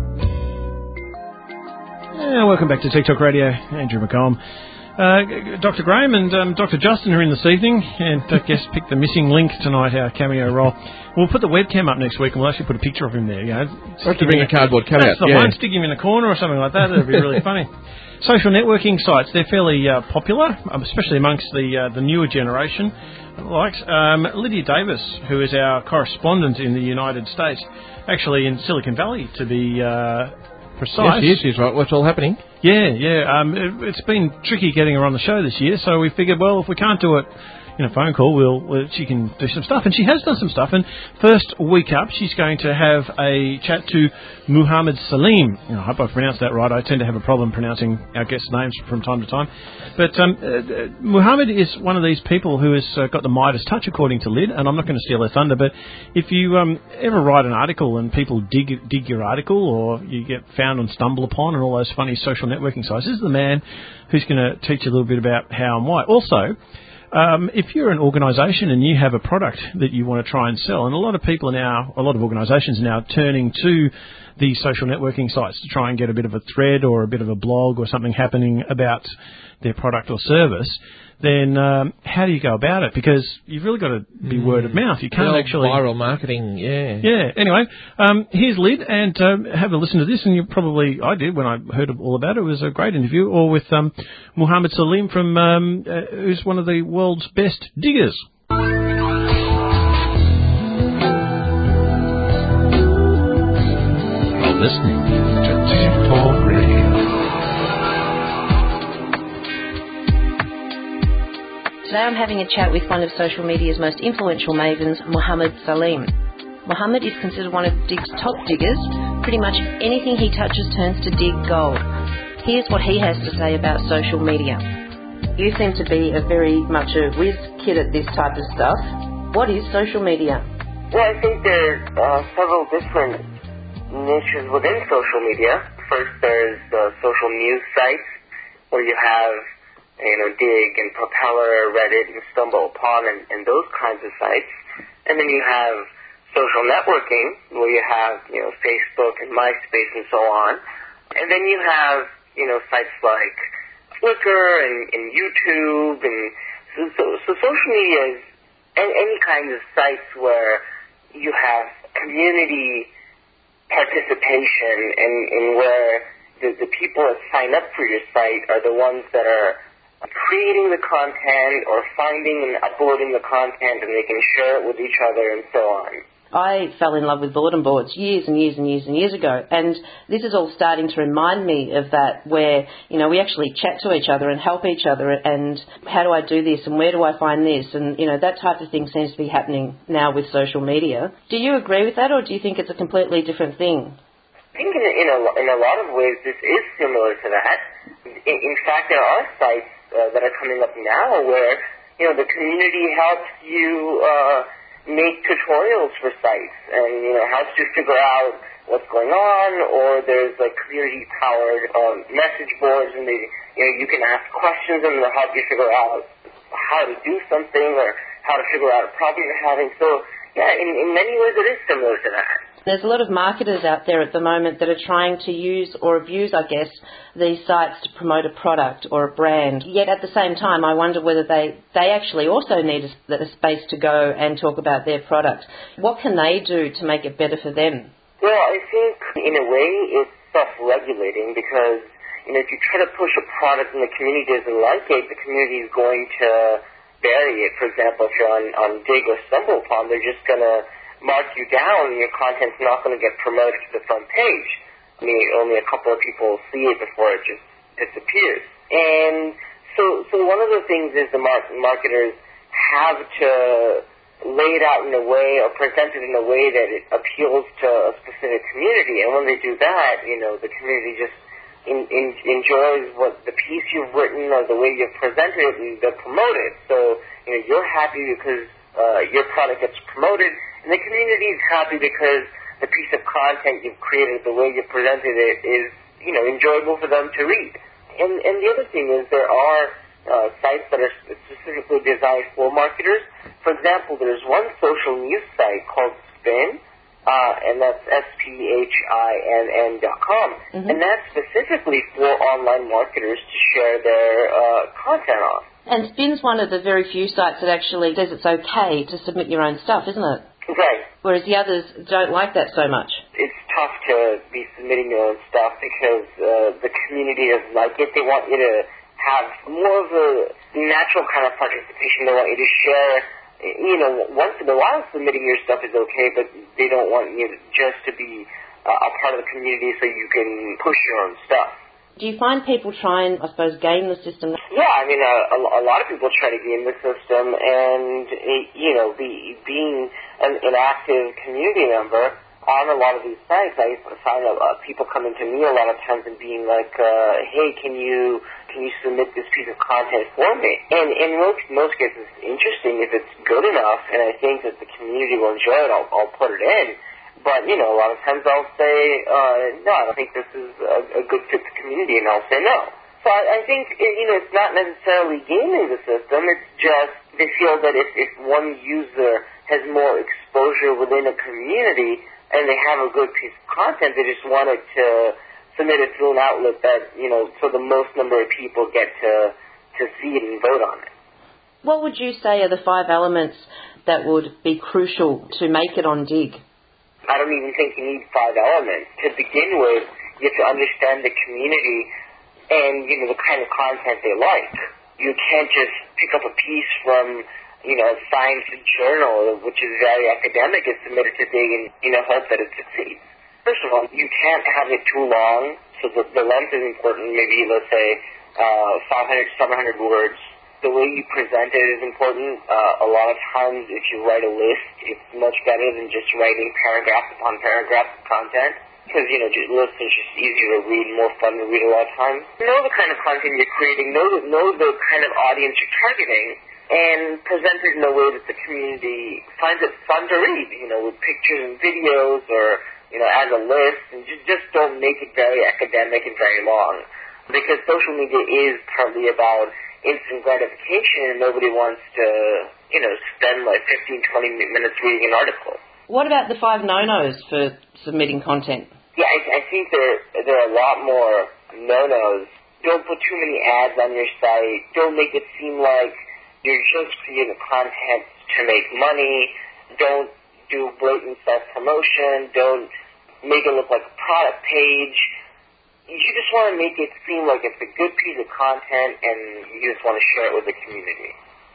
Yeah, welcome back to Tech Talk Radio. Andrew McComb. Uh, Doctor Graham and um, Doctor Justin are in this evening, and I guess picked the missing link tonight, our cameo role. We'll put the webcam up next week, and we'll actually put a picture of him there. You know, we'll have to bring a cardboard cutout. That's the yeah. one. Stick him in a corner or something like that. That'd be really funny. Social networking sites, they're fairly uh, popular, especially amongst the uh, the newer generation. Like um, Lydia Davis, who is our correspondent in the United States, actually in Silicon Valley, to be uh, precise. Yes, she is, right. What's all happening? Yeah, yeah. Um, it, it's been tricky getting her on the show this year, so we figured, well, if we can't do it in a phone call, we'll, we'll she can do some stuff, and she has done some stuff. And first week up, she's going to have a chat to Muhammad Salim. You know, I hope I pronounced that right. I tend to have a problem pronouncing our guests' names from time to time. But um, uh, Muhammad is one of these people who has uh, got the Midas touch, according to Lyd, and I'm not going to steal her thunder, but if you um, ever write an article and people dig dig your article, or you get found on Stumble Upon and all those funny social networking sites, this is the man who's going to teach you a little bit about how and why. Also, Um, if you're an organisation and you have a product that you want to try and sell, and a lot of people are now, a lot of organisations are now turning to these social networking sites to try and get a bit of a thread or a bit of a blog or something happening about their product or service, then um, how do you go about it? Because you've really got to be mm. word of mouth. You can't well, actually... viral marketing, yeah. Yeah, anyway, um, here's Lyd, and um, have a listen to this, and you probably, I did when I heard all about it. It was a great interview, or with um, Muhammad Salim, from um, uh, who's one of the world's best diggers. You're listening to Tech Talk Radio. Today I'm having a chat with one of social media's most influential mavens, Muhammad Salim. Muhammad is considered one of Dig's top diggers. Pretty much anything he touches turns to dig gold. Here's what he has to say about social media. You seem to be a very much a whiz kid at this type of stuff. What is social media? Well, I think there's uh, several different niches within social media. First, there's the social news sites, where you have you know, Dig and Propeller, Reddit, and Stumble Upon, and, and those kinds of sites. And then you have social networking, where you have, you know, Facebook and MySpace and so on. And then you have, you know, sites like Flickr and, and YouTube. And so, so, so social media is any, any kind of sites where you have community participation, and, and where the, the people that sign up for your site are the ones that are creating the content or finding and uploading the content, and they can share it with each other and so on. I fell in love with bulletin boards years and years and years and years ago, and this is all starting to remind me of that, where, you know, we actually chat to each other and help each other, and how do I do this and where do I find this, and, you know, that type of thing seems to be happening now with social media. Do you agree with that, or do you think it's a completely different thing? I think in a, in a, in a lot of ways this is similar to that. In, in fact, there are sites uh, that are coming up now where, you know, the community helps you uh, make tutorials for sites and, you know, helps you figure out what's going on, or there's like community-powered um, message boards, and they, you know, you can ask questions and they'll help you figure out how to do something or how to figure out a problem you're having. So, yeah, in, in many ways it is similar to that. There's a lot of marketers out there at the moment that are trying to use or abuse, I guess, these sites to promote a product or a brand. Yet at the same time, I wonder whether they, they actually also need a, a space to go and talk about their product. What can they do to make it better for them? Well, I think in a way it's self-regulating, because, you know, if you try to push a product and the community doesn't like it, the community is going to bury it. For example, if you're on, on Dig or StumbleUpon, they're just going to mark you down, and your content's not going to get promoted to the front page. I mean, only a couple of people see it before it just disappears. And so, so one of the things is the mar- marketers have to lay it out in a way or present it in a way that it appeals to a specific community. And when they do that, you know, the community just in, in, enjoys what the piece you've written or the way you've presented it, and they'll promote it. So, you know, you're happy because uh, your product gets promoted, and the community is happy because the piece of content you've created, the way you presented it, is, you know, enjoyable for them to read. And, and the other thing is there are uh, sites that are specifically designed for marketers. For example, there's one social news site called Spin, uh, and that's S P H I N N dot com. Mm-hmm. And that's specifically for online marketers to share their uh, content on. And Spin's one of the very few sites that actually says it's okay to submit your own stuff, isn't it? Right. Whereas the others don't like that so much. It's tough to be submitting your own stuff because uh, the community doesn't like it. They want you to have more of a natural kind of participation. They want you to share, you know, once in a while submitting your stuff is okay, but they don't want you to, just to be uh, a part of the community so you can push your own stuff. Do you find people try and, I suppose, game the system? Yeah, I mean, uh, a, a lot of people try to game the system, and, you know, be, being an, an active community member on a lot of these sites, I find uh, people coming to me a lot of times and being like, uh, hey, can you can you submit this piece of content for me? And in most, most cases, it's interesting if it's good enough, and I think that the community will enjoy it, I'll, I'll put it in. But, you know, a lot of times I'll say, uh, no, I don't think this is a, a good fit for the community, and I'll say no. So I, I think, you know, it's not necessarily gaming the system. It's just they feel that if, if one user has more exposure within a community and they have a good piece of content, they just want it to submit it through an outlet that, you know, so the most number of people get to, to see it and vote on it. What would you say are the five elements that would be crucial to make it on Dig? I don't even think you need five elements. To begin with, you have to understand the community and, you know, the kind of content they like. You can't just pick up a piece from, you know, a science journal, which is very academic, and submit it to Dig and, you know, hope that it succeeds. First of all, you can't have it too long, so the, the length is important. Maybe, let's say, uh, five hundred, seven hundred words. The way you present it is important. Uh, a lot of times, if you write a list, it's much better than just writing paragraph upon paragraph of content. Because, you know, just lists are just easier to read, more fun to read a lot of times. Know the kind of content you're creating, know, know the kind of audience you're targeting, and present it in a way that the community finds it fun to read, you know, with pictures and videos or, you know, as a list. And just, just don't make it very academic and very long. Because social media is partly about instant gratification, and nobody wants to, you know, spend like fifteen, twenty minutes reading an article. What about the five no-nos for submitting content? Yeah, I, I think there, there are a lot more no-nos. Don't put too many ads on your site. Don't make it seem like you're just creating content to make money. Don't do blatant self-promotion. Don't make it look like a product page. You just want to make it seem like it's a good piece of content and you just want to share it with the community.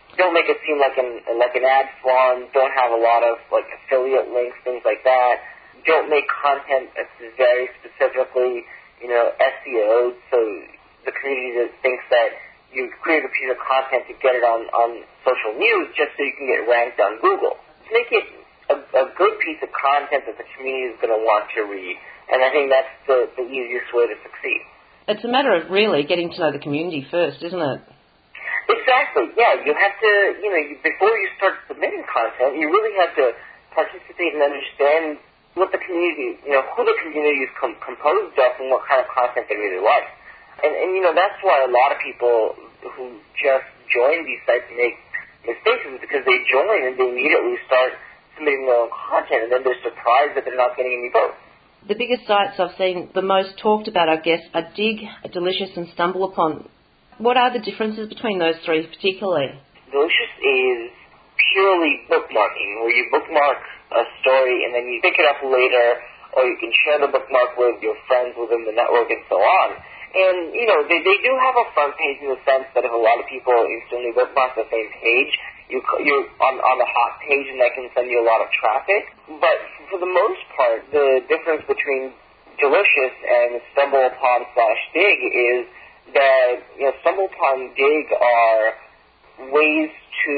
don't make it seem like an like an ad farm. Don't have a lot of like affiliate links, things like that. Don't make content that's very specifically, you know, S E O. So the community that thinks that you create a piece of content to get it on, on social news just so you can get ranked on Google. Make it a, a good piece of content that the community is going to want to read. And I think that's the, the easiest way to succeed. It's a matter of really getting to know the community first, isn't it? Exactly, yeah. You have to, you know, you, before you start submitting content, you really have to participate and understand what the community, you know, who the community is com- composed of and what kind of content they really like. And, and, you know, that's why a lot of people who just join these sites make mistakes is because they join and they immediately start submitting their own content and then they're surprised that they're not getting any votes. The biggest sites I've seen, the most talked about, I guess, are Dig, Delicious and StumbleUpon. What are the differences between those three particularly? Delicious is purely bookmarking, where you bookmark a story and then you pick it up later, or you can share the bookmark with your friends within the network and so on. And, you know, they, they do have a front page in the sense that if a lot of people instantly bookmark the same page, you, you're on, on the hot page and that can send you a lot of traffic. But for the most part, the difference between Delicious and StumbleUpon slash Dig is that, you know, StumbleUpon, Dig are ways to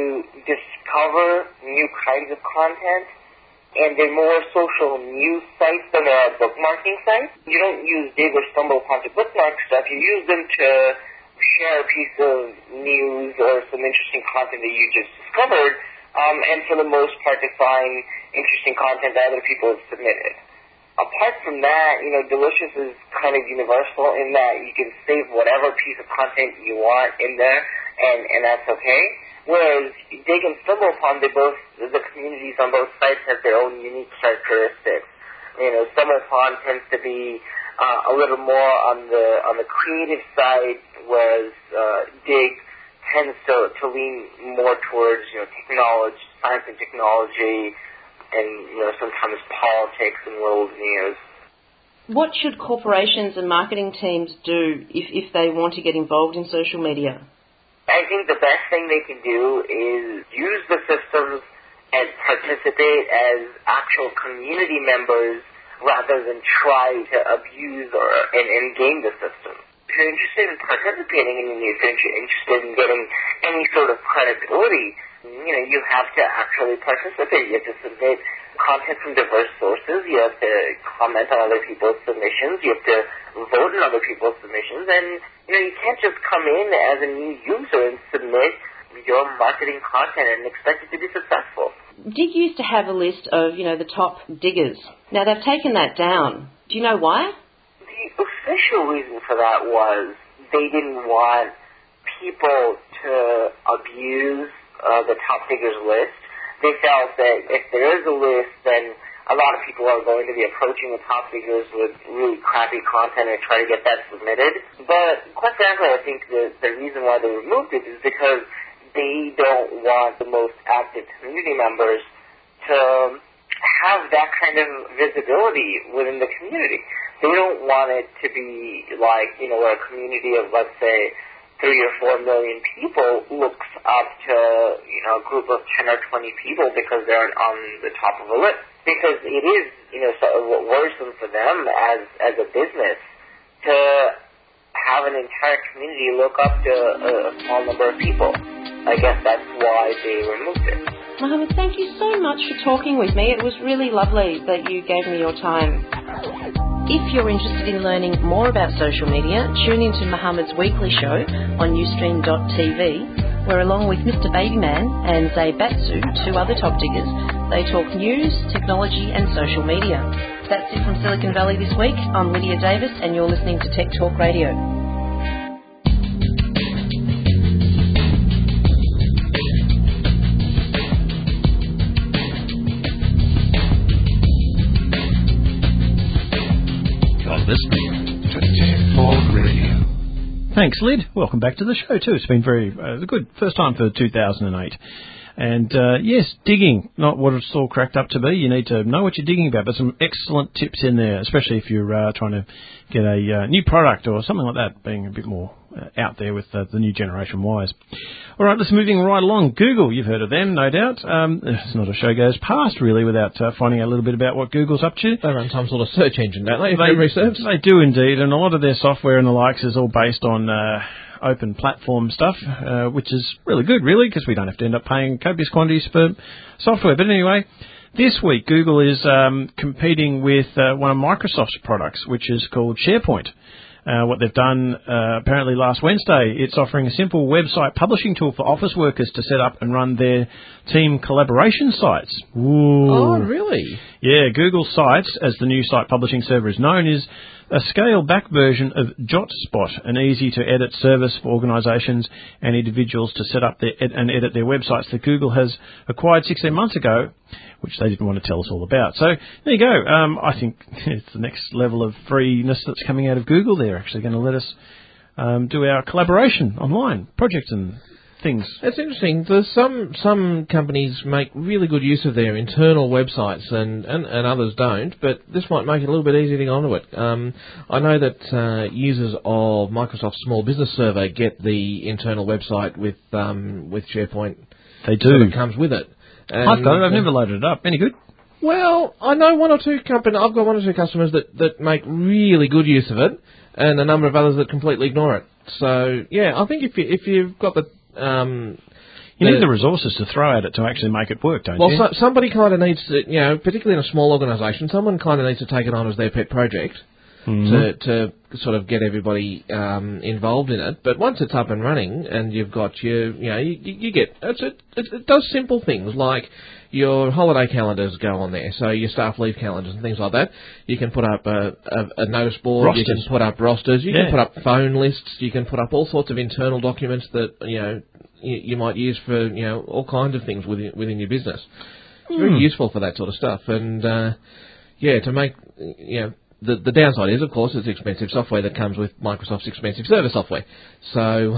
discover new kinds of content, and they're more social news sites than they are bookmarking sites. You don't use Dig or StumbleUpon to bookmark stuff. You use them to share a piece of news or some interesting content that you just discovered, um, and for the most part to find interesting content that other people have submitted. Apart from that, you know, Delicious is kind of universal in that you can save whatever piece of content you want in there, and, and that's okay. Whereas Dig and StumbleUpon, they both, the communities on both sites have their own unique characteristics. You know, StumbleUpon tends to be uh, a little more on the on the creative side, whereas uh, Dig tends to, to lean more towards, you know, technology, science and technology, and, you know, sometimes politics and world news. What should corporations and marketing teams do if, if they want to get involved in social media? I think the best thing they can do is use the systems and participate as actual community members rather than try to abuse or and, and game the system. If you're interested in participating and if you're interested in getting any sort of credibility, you know, you have to actually participate. You have to submit content from diverse sources. You have to comment on other people's submissions. You have to vote on other people's submissions. And, you know, you can't just come in as a new user and submit your marketing content and expect it to be successful. Dig used to have a list of, you know, the top diggers. Now, they've taken that down. Do you know why? The official reason for that was they didn't want people to abuse uh, the top diggers list. They felt that if there is a list, then a lot of people are going to be approaching the top diggers with really crappy content and try to get that submitted. But quite frankly, I think the, the reason why they removed it is because they don't want the most active community members to have that kind of visibility within the community. They don't want it to be like, you know, a community of, let's say, three or four million people looks up to, you know, a group of ten or twenty people because they're on the top of a list. Because it is, you know, sort of worrisome for them as as a business to have an entire community look up to a, a small number of people. I guess that's why they removed it. Mohammed, thank you so much for talking with me. It was really lovely that you gave me your time. If you're interested in learning more about social media, tune into Mohammed's weekly show on Ustream dot T V, where along with Mister Babyman and Zay Batsu, two other top diggers, they talk news, technology and social media. That's it from Silicon Valley this week. I'm Lydia Davis and you're listening to Tech Talk Radio. Listening to Tech Talk Radio. Thanks, Lyd. Welcome back to the show too. It's been very uh, good. First time for two thousand eight. And uh, yes, digging, not what it's all cracked up to be. You need to know what you're digging about, but some excellent tips in there, especially if you're uh, trying to get a uh, new product or something like that, being a bit more uh, out there with uh, the new generation wise. All right, let's moving right along. Google, you've heard of them, no doubt. Um, it's not a show goes past, really, without uh, finding out a little bit about what Google's up to. They run some sort of search engine, don't they, if they, memory serves? They do indeed, and a lot of their software and the likes is all based on uh, open platform stuff, uh, which is really good, really, because we don't have to end up paying copious quantities for software. But anyway, this week Google is um, competing with uh, one of Microsoft's products, which is called SharePoint. Uh, what they've done uh, apparently last Wednesday, it's offering a simple website publishing tool for office workers to set up and run their team collaboration sites. Ooh. Oh, really? Yeah, Google Sites, as the new site publishing server is known, is a scaled-back version of JotSpot, an easy-to-edit service for organisations and individuals to set up their ed- and edit their websites that Google has acquired sixteen months ago, which they didn't want to tell us all about. So there you go. Um, I think it's the next level of freeness that's coming out of Google. They're actually going to let us um, do our collaboration online, projects and things. It's interesting. There's some some companies make really good use of their internal websites, and, and, and others don't. But this might make it a little bit easier to get onto it. Um, I know that uh, users of Microsoft's Small Business Server get the internal website with um, with SharePoint. They do. Sort of comes with it. And I've got it. I've never loaded it up. Any good? Well, I know one or two companies. I've got one or two customers that, that make really good use of it, and a number of others that completely ignore it. So yeah, I think if you if you've got the Um, you need the, the resources to throw at it to actually make it work, don't well, you? Well, so, somebody kind of needs to, you know, particularly in a small organisation, someone kind of needs to take it on as their pet project mm-hmm. to, to sort of get everybody um, involved in it. But once it's up and running and you've got your, you know, you, you get, it's, it, it does simple things like your holiday calendars go on there, so your staff leave calendars and things like that. You can put up a, a, a notice board, rosters. You can put up rosters, you yeah. can put up phone lists, you can put up all sorts of internal documents that, you know, you, you might use for, you know, all kinds of things within, within your business. It's very mm. useful for that sort of stuff. And, uh, yeah, to make, you know, The, the downside is, of course, it's expensive software that comes with Microsoft's expensive server software. So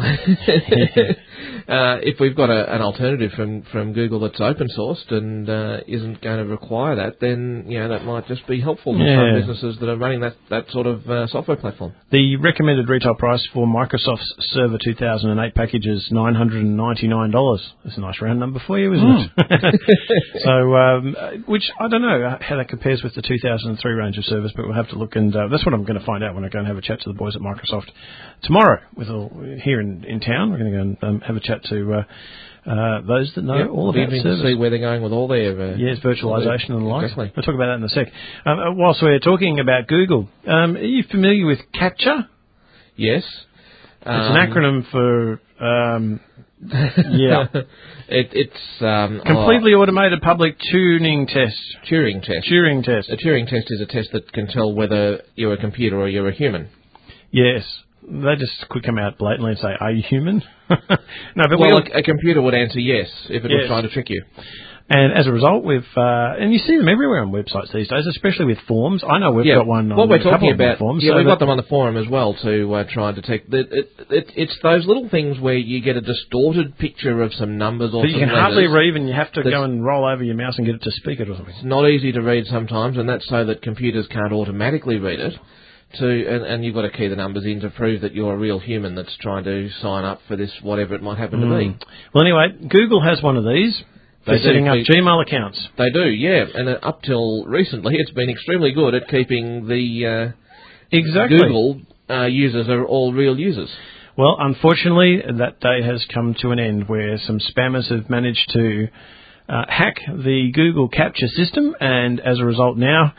uh, if we've got a, an alternative from, from Google that's open sourced and uh, isn't going to require that, then you know that might just be helpful to yeah. some businesses that are running that, that sort of uh, software platform. The recommended retail price for Microsoft's Server two thousand eight package is nine hundred ninety-nine dollars. That's a nice round number for you, isn't mm. it? So, um, which I don't know how that compares with the two thousand three range of servers, but we'll have to look, and uh, that's what I'm going to find out when I go and have a chat to the boys at Microsoft tomorrow. With all, here in, in town, we're going to go and um, have a chat to uh, uh, those that know yep, all about servers. servers. To see where they're going with all their uh, yes, virtualization and the like. Exactly. We'll talk about that in a sec. Um, uh, whilst we're talking about Google, um, are you familiar with CAPTCHA? Yes. It's um, an acronym for um, yeah. it, it's um, completely oh, automated public tuning test. Turing test. Turing test. A Turing test is a test that can tell whether you're a computer or you're a human. Yes. They just could come out blatantly and say, "Are you human?" No, but well, we'll, a, a computer would answer yes if it yes. was trying to trick you. And as a result, we've uh, and you see them everywhere on websites these days, especially with forms. I know we've yeah, got one. What on we're a couple talking of about, forms. yeah, so we've got them on the forum as well to uh, try and detect. It, it, it, it's those little things where you get a distorted picture of some numbers or but some you can letters. hardly read, and you have to go and roll over your mouse and get it to speak it or something. It's not easy to read sometimes, and that's so that computers can't automatically read it. To and, and you've got to key the numbers in to prove that you're a real human that's trying to sign up for this, whatever it might happen mm. to be. Well, anyway, Google has one of these. They're They setting do, up they, Gmail accounts. They do, yeah. And uh, up till recently, it's been extremely good at keeping the uh, exactly. Google uh, users are all real users. Well, unfortunately, that day has come to an end where some spammers have managed to uh, hack the Google CAPTCHA system, and as a result now,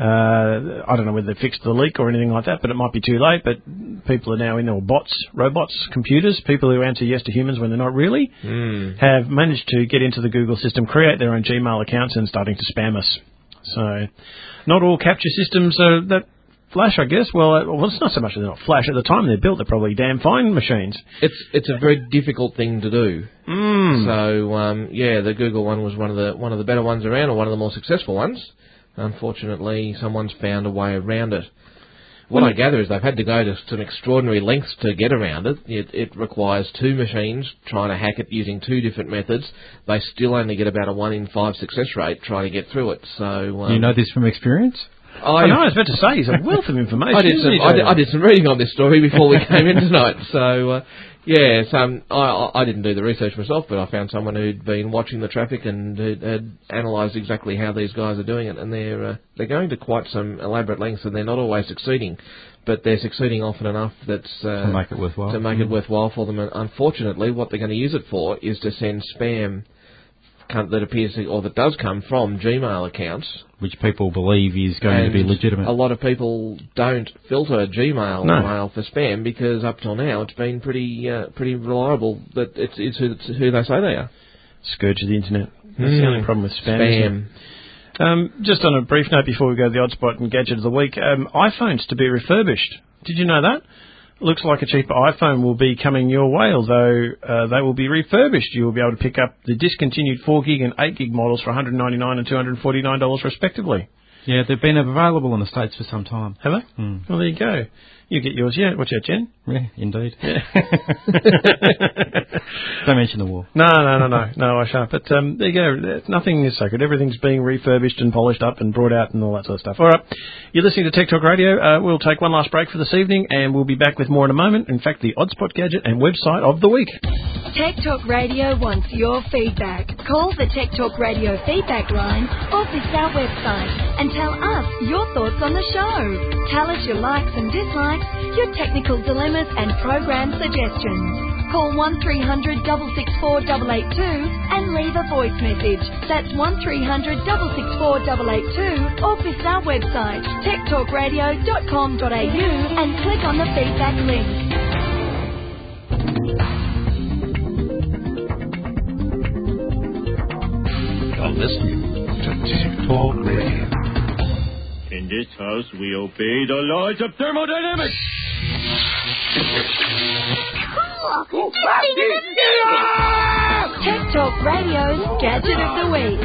Uh, I don't know whether they fixed the leak or anything like that, but it might be too late. But people are now in, or bots, robots, computers, people who answer yes to humans when they're not really, mm. have managed to get into the Google system, create their own Gmail accounts, and starting to spam us. So, not all CAPTCHA systems are that flash, I guess. Well, uh, well, it's not so much that they're not flash. At the time they're built, they're probably damn fine machines. It's it's a very difficult thing to do. Mm. So, um, yeah, the Google one was one of the one of the better ones around, or one of the more successful ones. Unfortunately, someone's found a way around it. What well, I gather is they've had to go to some extraordinary lengths to get around it. It, it requires two machines trying to hack it using two different methods. They still only get about a one in five success rate trying to get through it. So um, you know this from experience? I, I know, I was about to say, he's a wealth of information. I, did some, I, did, I did some reading on this story before we came in tonight. So, uh, Yes, um, I, I didn't do the research myself, but I found someone who'd been watching the traffic and had, had analysed exactly how these guys are doing it, and they're uh, they're going to quite some elaborate lengths, and they're not always succeeding, but they're succeeding often enough that's uh, to make it worthwhile. To make mm. it worthwhile for them. And unfortunately, what they're going to use it for is to send spam that appears to, or that does come from Gmail accounts, which people believe is going and to be legitimate. A lot of people don't filter Gmail no. mail for spam because up till now it's been pretty uh, pretty reliable that it's, it's, who, it's who they say they are. Scourge of the internet. That's mm. the only problem with spam. Spam. Um, just on a brief note before we go to the Oddspot and Gadget of the Week, um, iPhones to be refurbished. Did you know that? Looks like a cheaper iPhone will be coming your way, although uh, they will be refurbished. You will be able to pick up the discontinued four gig and eight gig models for one hundred ninety-nine dollars and two hundred forty-nine dollars respectively. Yeah, they've been available in the States for some time. Have they? Mm. Well, there you go. You get yours, yeah. Watch out, Jen. Yeah, indeed. Yeah. Don't mention the war. No, no, no, no. No, I shan't. But um, there you go. Nothing is sacred. Everything's being refurbished and polished up and brought out and all that sort of stuff. All right. You're listening to Tech Talk Radio. Uh, we'll take one last break for this evening and we'll be back with more in a moment. In fact, the Oddspot Gadget and website of the week. Tech Talk Radio wants your feedback. Call the Tech Talk Radio feedback line or visit our website and tell us your thoughts on the show. Tell us your likes and dislikes, your technical dilemmas and program suggestions. Call one three hundred, six six four, eight eight two and leave a voice message. That's one three hundred, six six four, eight eight two or visit our website tech talk radio dot com dot a u and click on the feedback link. You're listening to Tech Talk Radio. In this house, we obey the laws of thermodynamics. Tech Talk Radio's Gadget of the Week.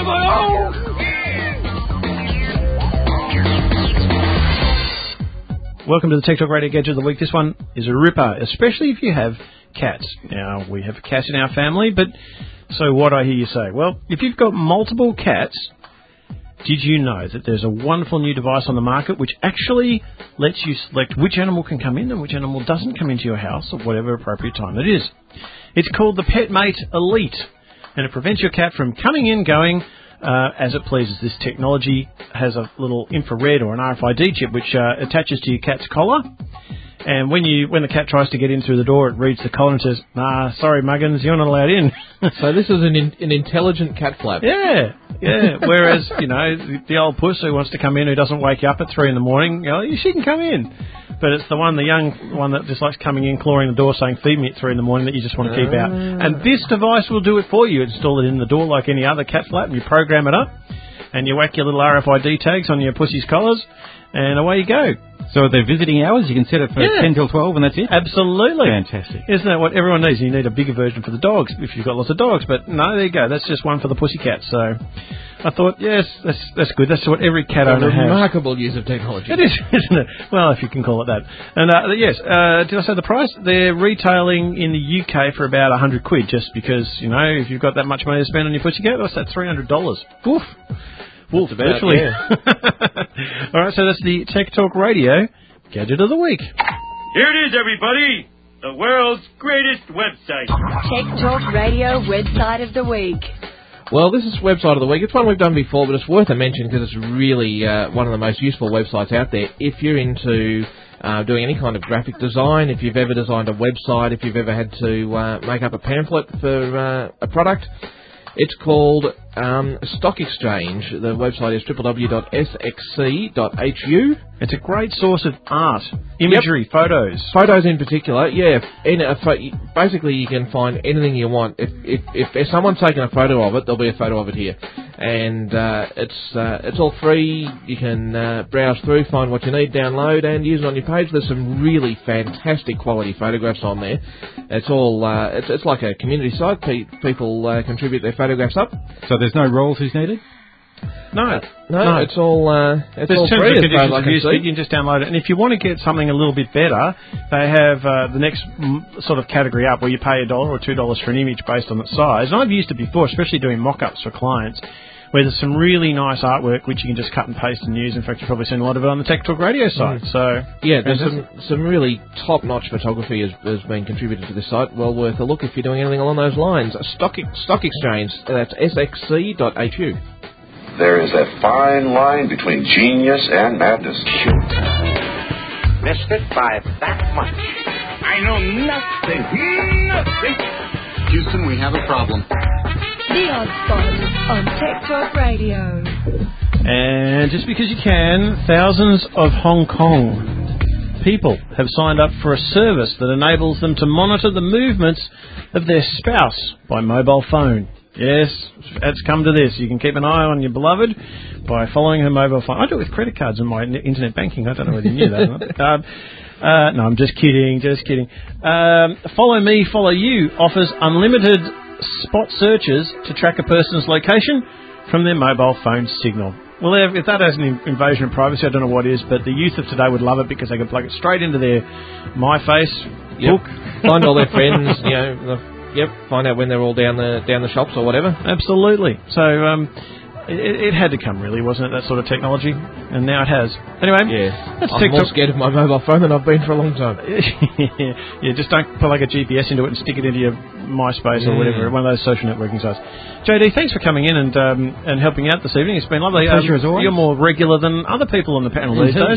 Welcome to the Tech Talk Radio Gadget of the Week. This one is a ripper, especially if you have cats. Now, we have a cat in our family, but so what I hear you say? Well, if you've got multiple cats, did you know that there's a wonderful new device on the market which actually lets you select which animal can come in and which animal doesn't come into your house at whatever appropriate time it is? It's called the PetMate Elite, and it prevents your cat from coming in, going uh, as it pleases. This technology has a little infrared or an R F I D chip which uh, attaches to your cat's collar. And when you when the cat tries to get in through the door, it reads the collar and says, "Nah, sorry, Muggins, you're not allowed in." So this is an in, an intelligent cat flap. Yeah, yeah. Whereas, you know, the, the old puss who wants to come in, who doesn't wake you up at three in the morning, you know, she can come in. But it's the one, the young one that just likes coming in, clawing the door, saying, "Feed me at three in the morning," that you just want to keep out. And this device will do it for you. Install it in the door like any other cat flap, and you program it up, and you whack your little R F I D tags on your pussy's collars, and away you go. So they're visiting hours, you can set it for yeah. ten till twelve and that's it? Absolutely. Fantastic. Isn't that what everyone needs? You need a bigger version for the dogs if you've got lots of dogs. But no, there you go. That's just one for the pussycat. So I thought, yes, that's that's good. That's what every cat owner has. Remarkable use of technology. It is, isn't it? Well, if you can call it that. And uh, yes, uh, did I say the price? They're retailing in the U K for about one hundred quid just because, you know, if you've got that much money to spend on your pussycat, what's that, three hundred dollars? Oof. Wolf, about, literally. Yeah. All right, so that's the Tech Talk Radio Gadget of the Week. Here it is, everybody. The world's greatest website. Tech Talk Radio Website of the Week. Well, this is Website of the Week. It's one we've done before, but it's worth a mention because it's really uh, one of the most useful websites out there. If you're into uh, doing any kind of graphic design, if you've ever designed a website, if you've ever had to uh, make up a pamphlet for uh, a product, it's called um, Stock Exchange. The website is w w w dot s x c dot h u. It's a great source of art, imagery, yep. photos. Photos in particular, yeah. In a pho- basically, you can find anything you want. If, if if if someone's taken a photo of it, there'll be a photo of it here, and uh, it's uh, it's all free. You can uh, browse through, find what you need, download, and use it on your page. There's some really fantastic quality photographs on there. It's all uh, it's it's like a community site. Pe- people uh, contribute their photographs up. So there's no royalties needed? No, uh, no, no, it's all uh, it's There's all terms free and as far as I conditions can of use, see. but you can just download it. And if you want to get something a little bit better, they have uh, the next m- sort of category up where you pay a dollar or two dollars for an image based on its size. And I've used it before, especially doing mock-ups for clients, where there's some really nice artwork which you can just cut and paste and use. In fact, you've probably seen a lot of it on the Tech Talk Radio site. Mm. So yeah, there's some, some really top-notch photography has, has been contributed to this site. Well worth a look if you're doing anything along those lines. Stock Stock Exchange, that's S X C dot H U. There is a fine line between genius and madness. Missed it by that much. I know nothing, nothing. Houston, we have a problem. The Odd Spot on Tech Talk Radio. And just because you can, thousands of Hong Kong people have signed up for a service that enables them to monitor the movements of their spouse by mobile phone. Yes, it's come to this. You can keep an eye on your beloved by following her mobile phone. I do it with credit cards and my internet banking. I don't know whether you knew that or not. Um, uh, no, I'm just kidding, just kidding. Um, Follow Me, Follow You offers unlimited spot searches to track a person's location from their mobile phone signal. Well, if that has an invasion of privacy, I don't know what is, but the youth of today would love it because they can plug it straight into their MyFace yep. book. Find all their friends, you know, the Yep, find out when they're all down the down the shops or whatever. Absolutely. So um, it, it had to come, really, wasn't it, that sort of technology? And now it has. Anyway, yeah. that's I'm TikTok. more scared of my mobile phone than I've been for a long time. Yeah, just don't put like a G P S into it and stick it into your MySpace or Mm. whatever, one of those social networking sites. J D, thanks for coming in and um, and helping out this evening. It's been lovely. Pleasure um, as always. You're more regular than other people on the panel these days.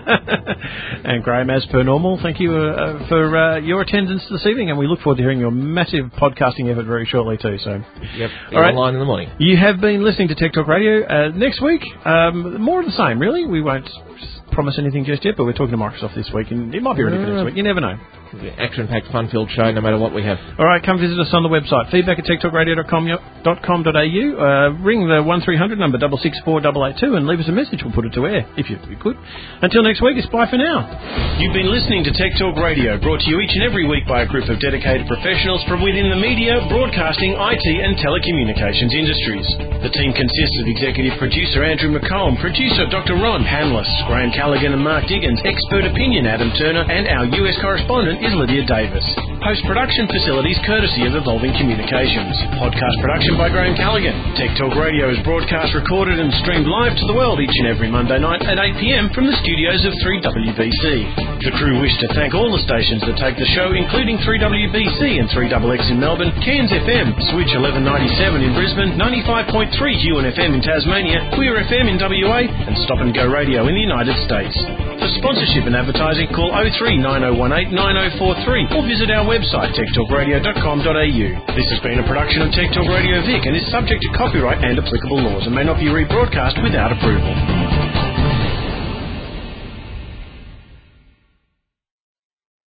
And Graham, as per normal, thank you uh, for uh, your attendance this evening, and we look forward to hearing your massive podcasting effort very shortly too. So, yep, all right, online in the morning. You have been listening to Tech Talk Radio. Uh, next week, um, more of the same. Really, we won't promise anything just yet, but we're talking to Microsoft this week, and it might be ready for next week. You never know. Action-packed, fun-filled show, no matter what we have. All right, come visit us on the website, feedback at tech talk radio dot com dot com dot a u. Uh, ring the one three hundred number, double six four double eight two, and leave us a message. We'll put it to air, if you, you could. Until next week, it's bye for now. You've been listening to Tech Talk Radio, brought to you each and every week by a group of dedicated professionals from within the media, broadcasting, I T and telecommunications industries. The team consists of executive producer Andrew McComb, producer Doctor Ron Hanless, Graham Callaghan and Mark Diggins, expert opinion Adam Turner, and our U S correspondent is Lydia Davis. Post-production facilities courtesy of Evolving Communications. Podcast production by Graham Callaghan. Tech Talk Radio is broadcast, recorded and streamed live to the world each and every Monday night at eight p m from the studios of three W B C. The crew wish to thank all the stations that take the show, including three W B C and three X X in Melbourne, Cairns F M, Switch eleven ninety-seven in Brisbane, ninety-five point three Huon F M in Tasmania, Queer F M in W A, and Stop and Go Radio in the United States. For sponsorship and advertising, call oh three nine oh one eight nine oh four three or visit our website tech talk radio dot com dot a u. This has been a production of Tech Talk Radio Vic and is subject to copyright and applicable laws and may not be rebroadcast without approval.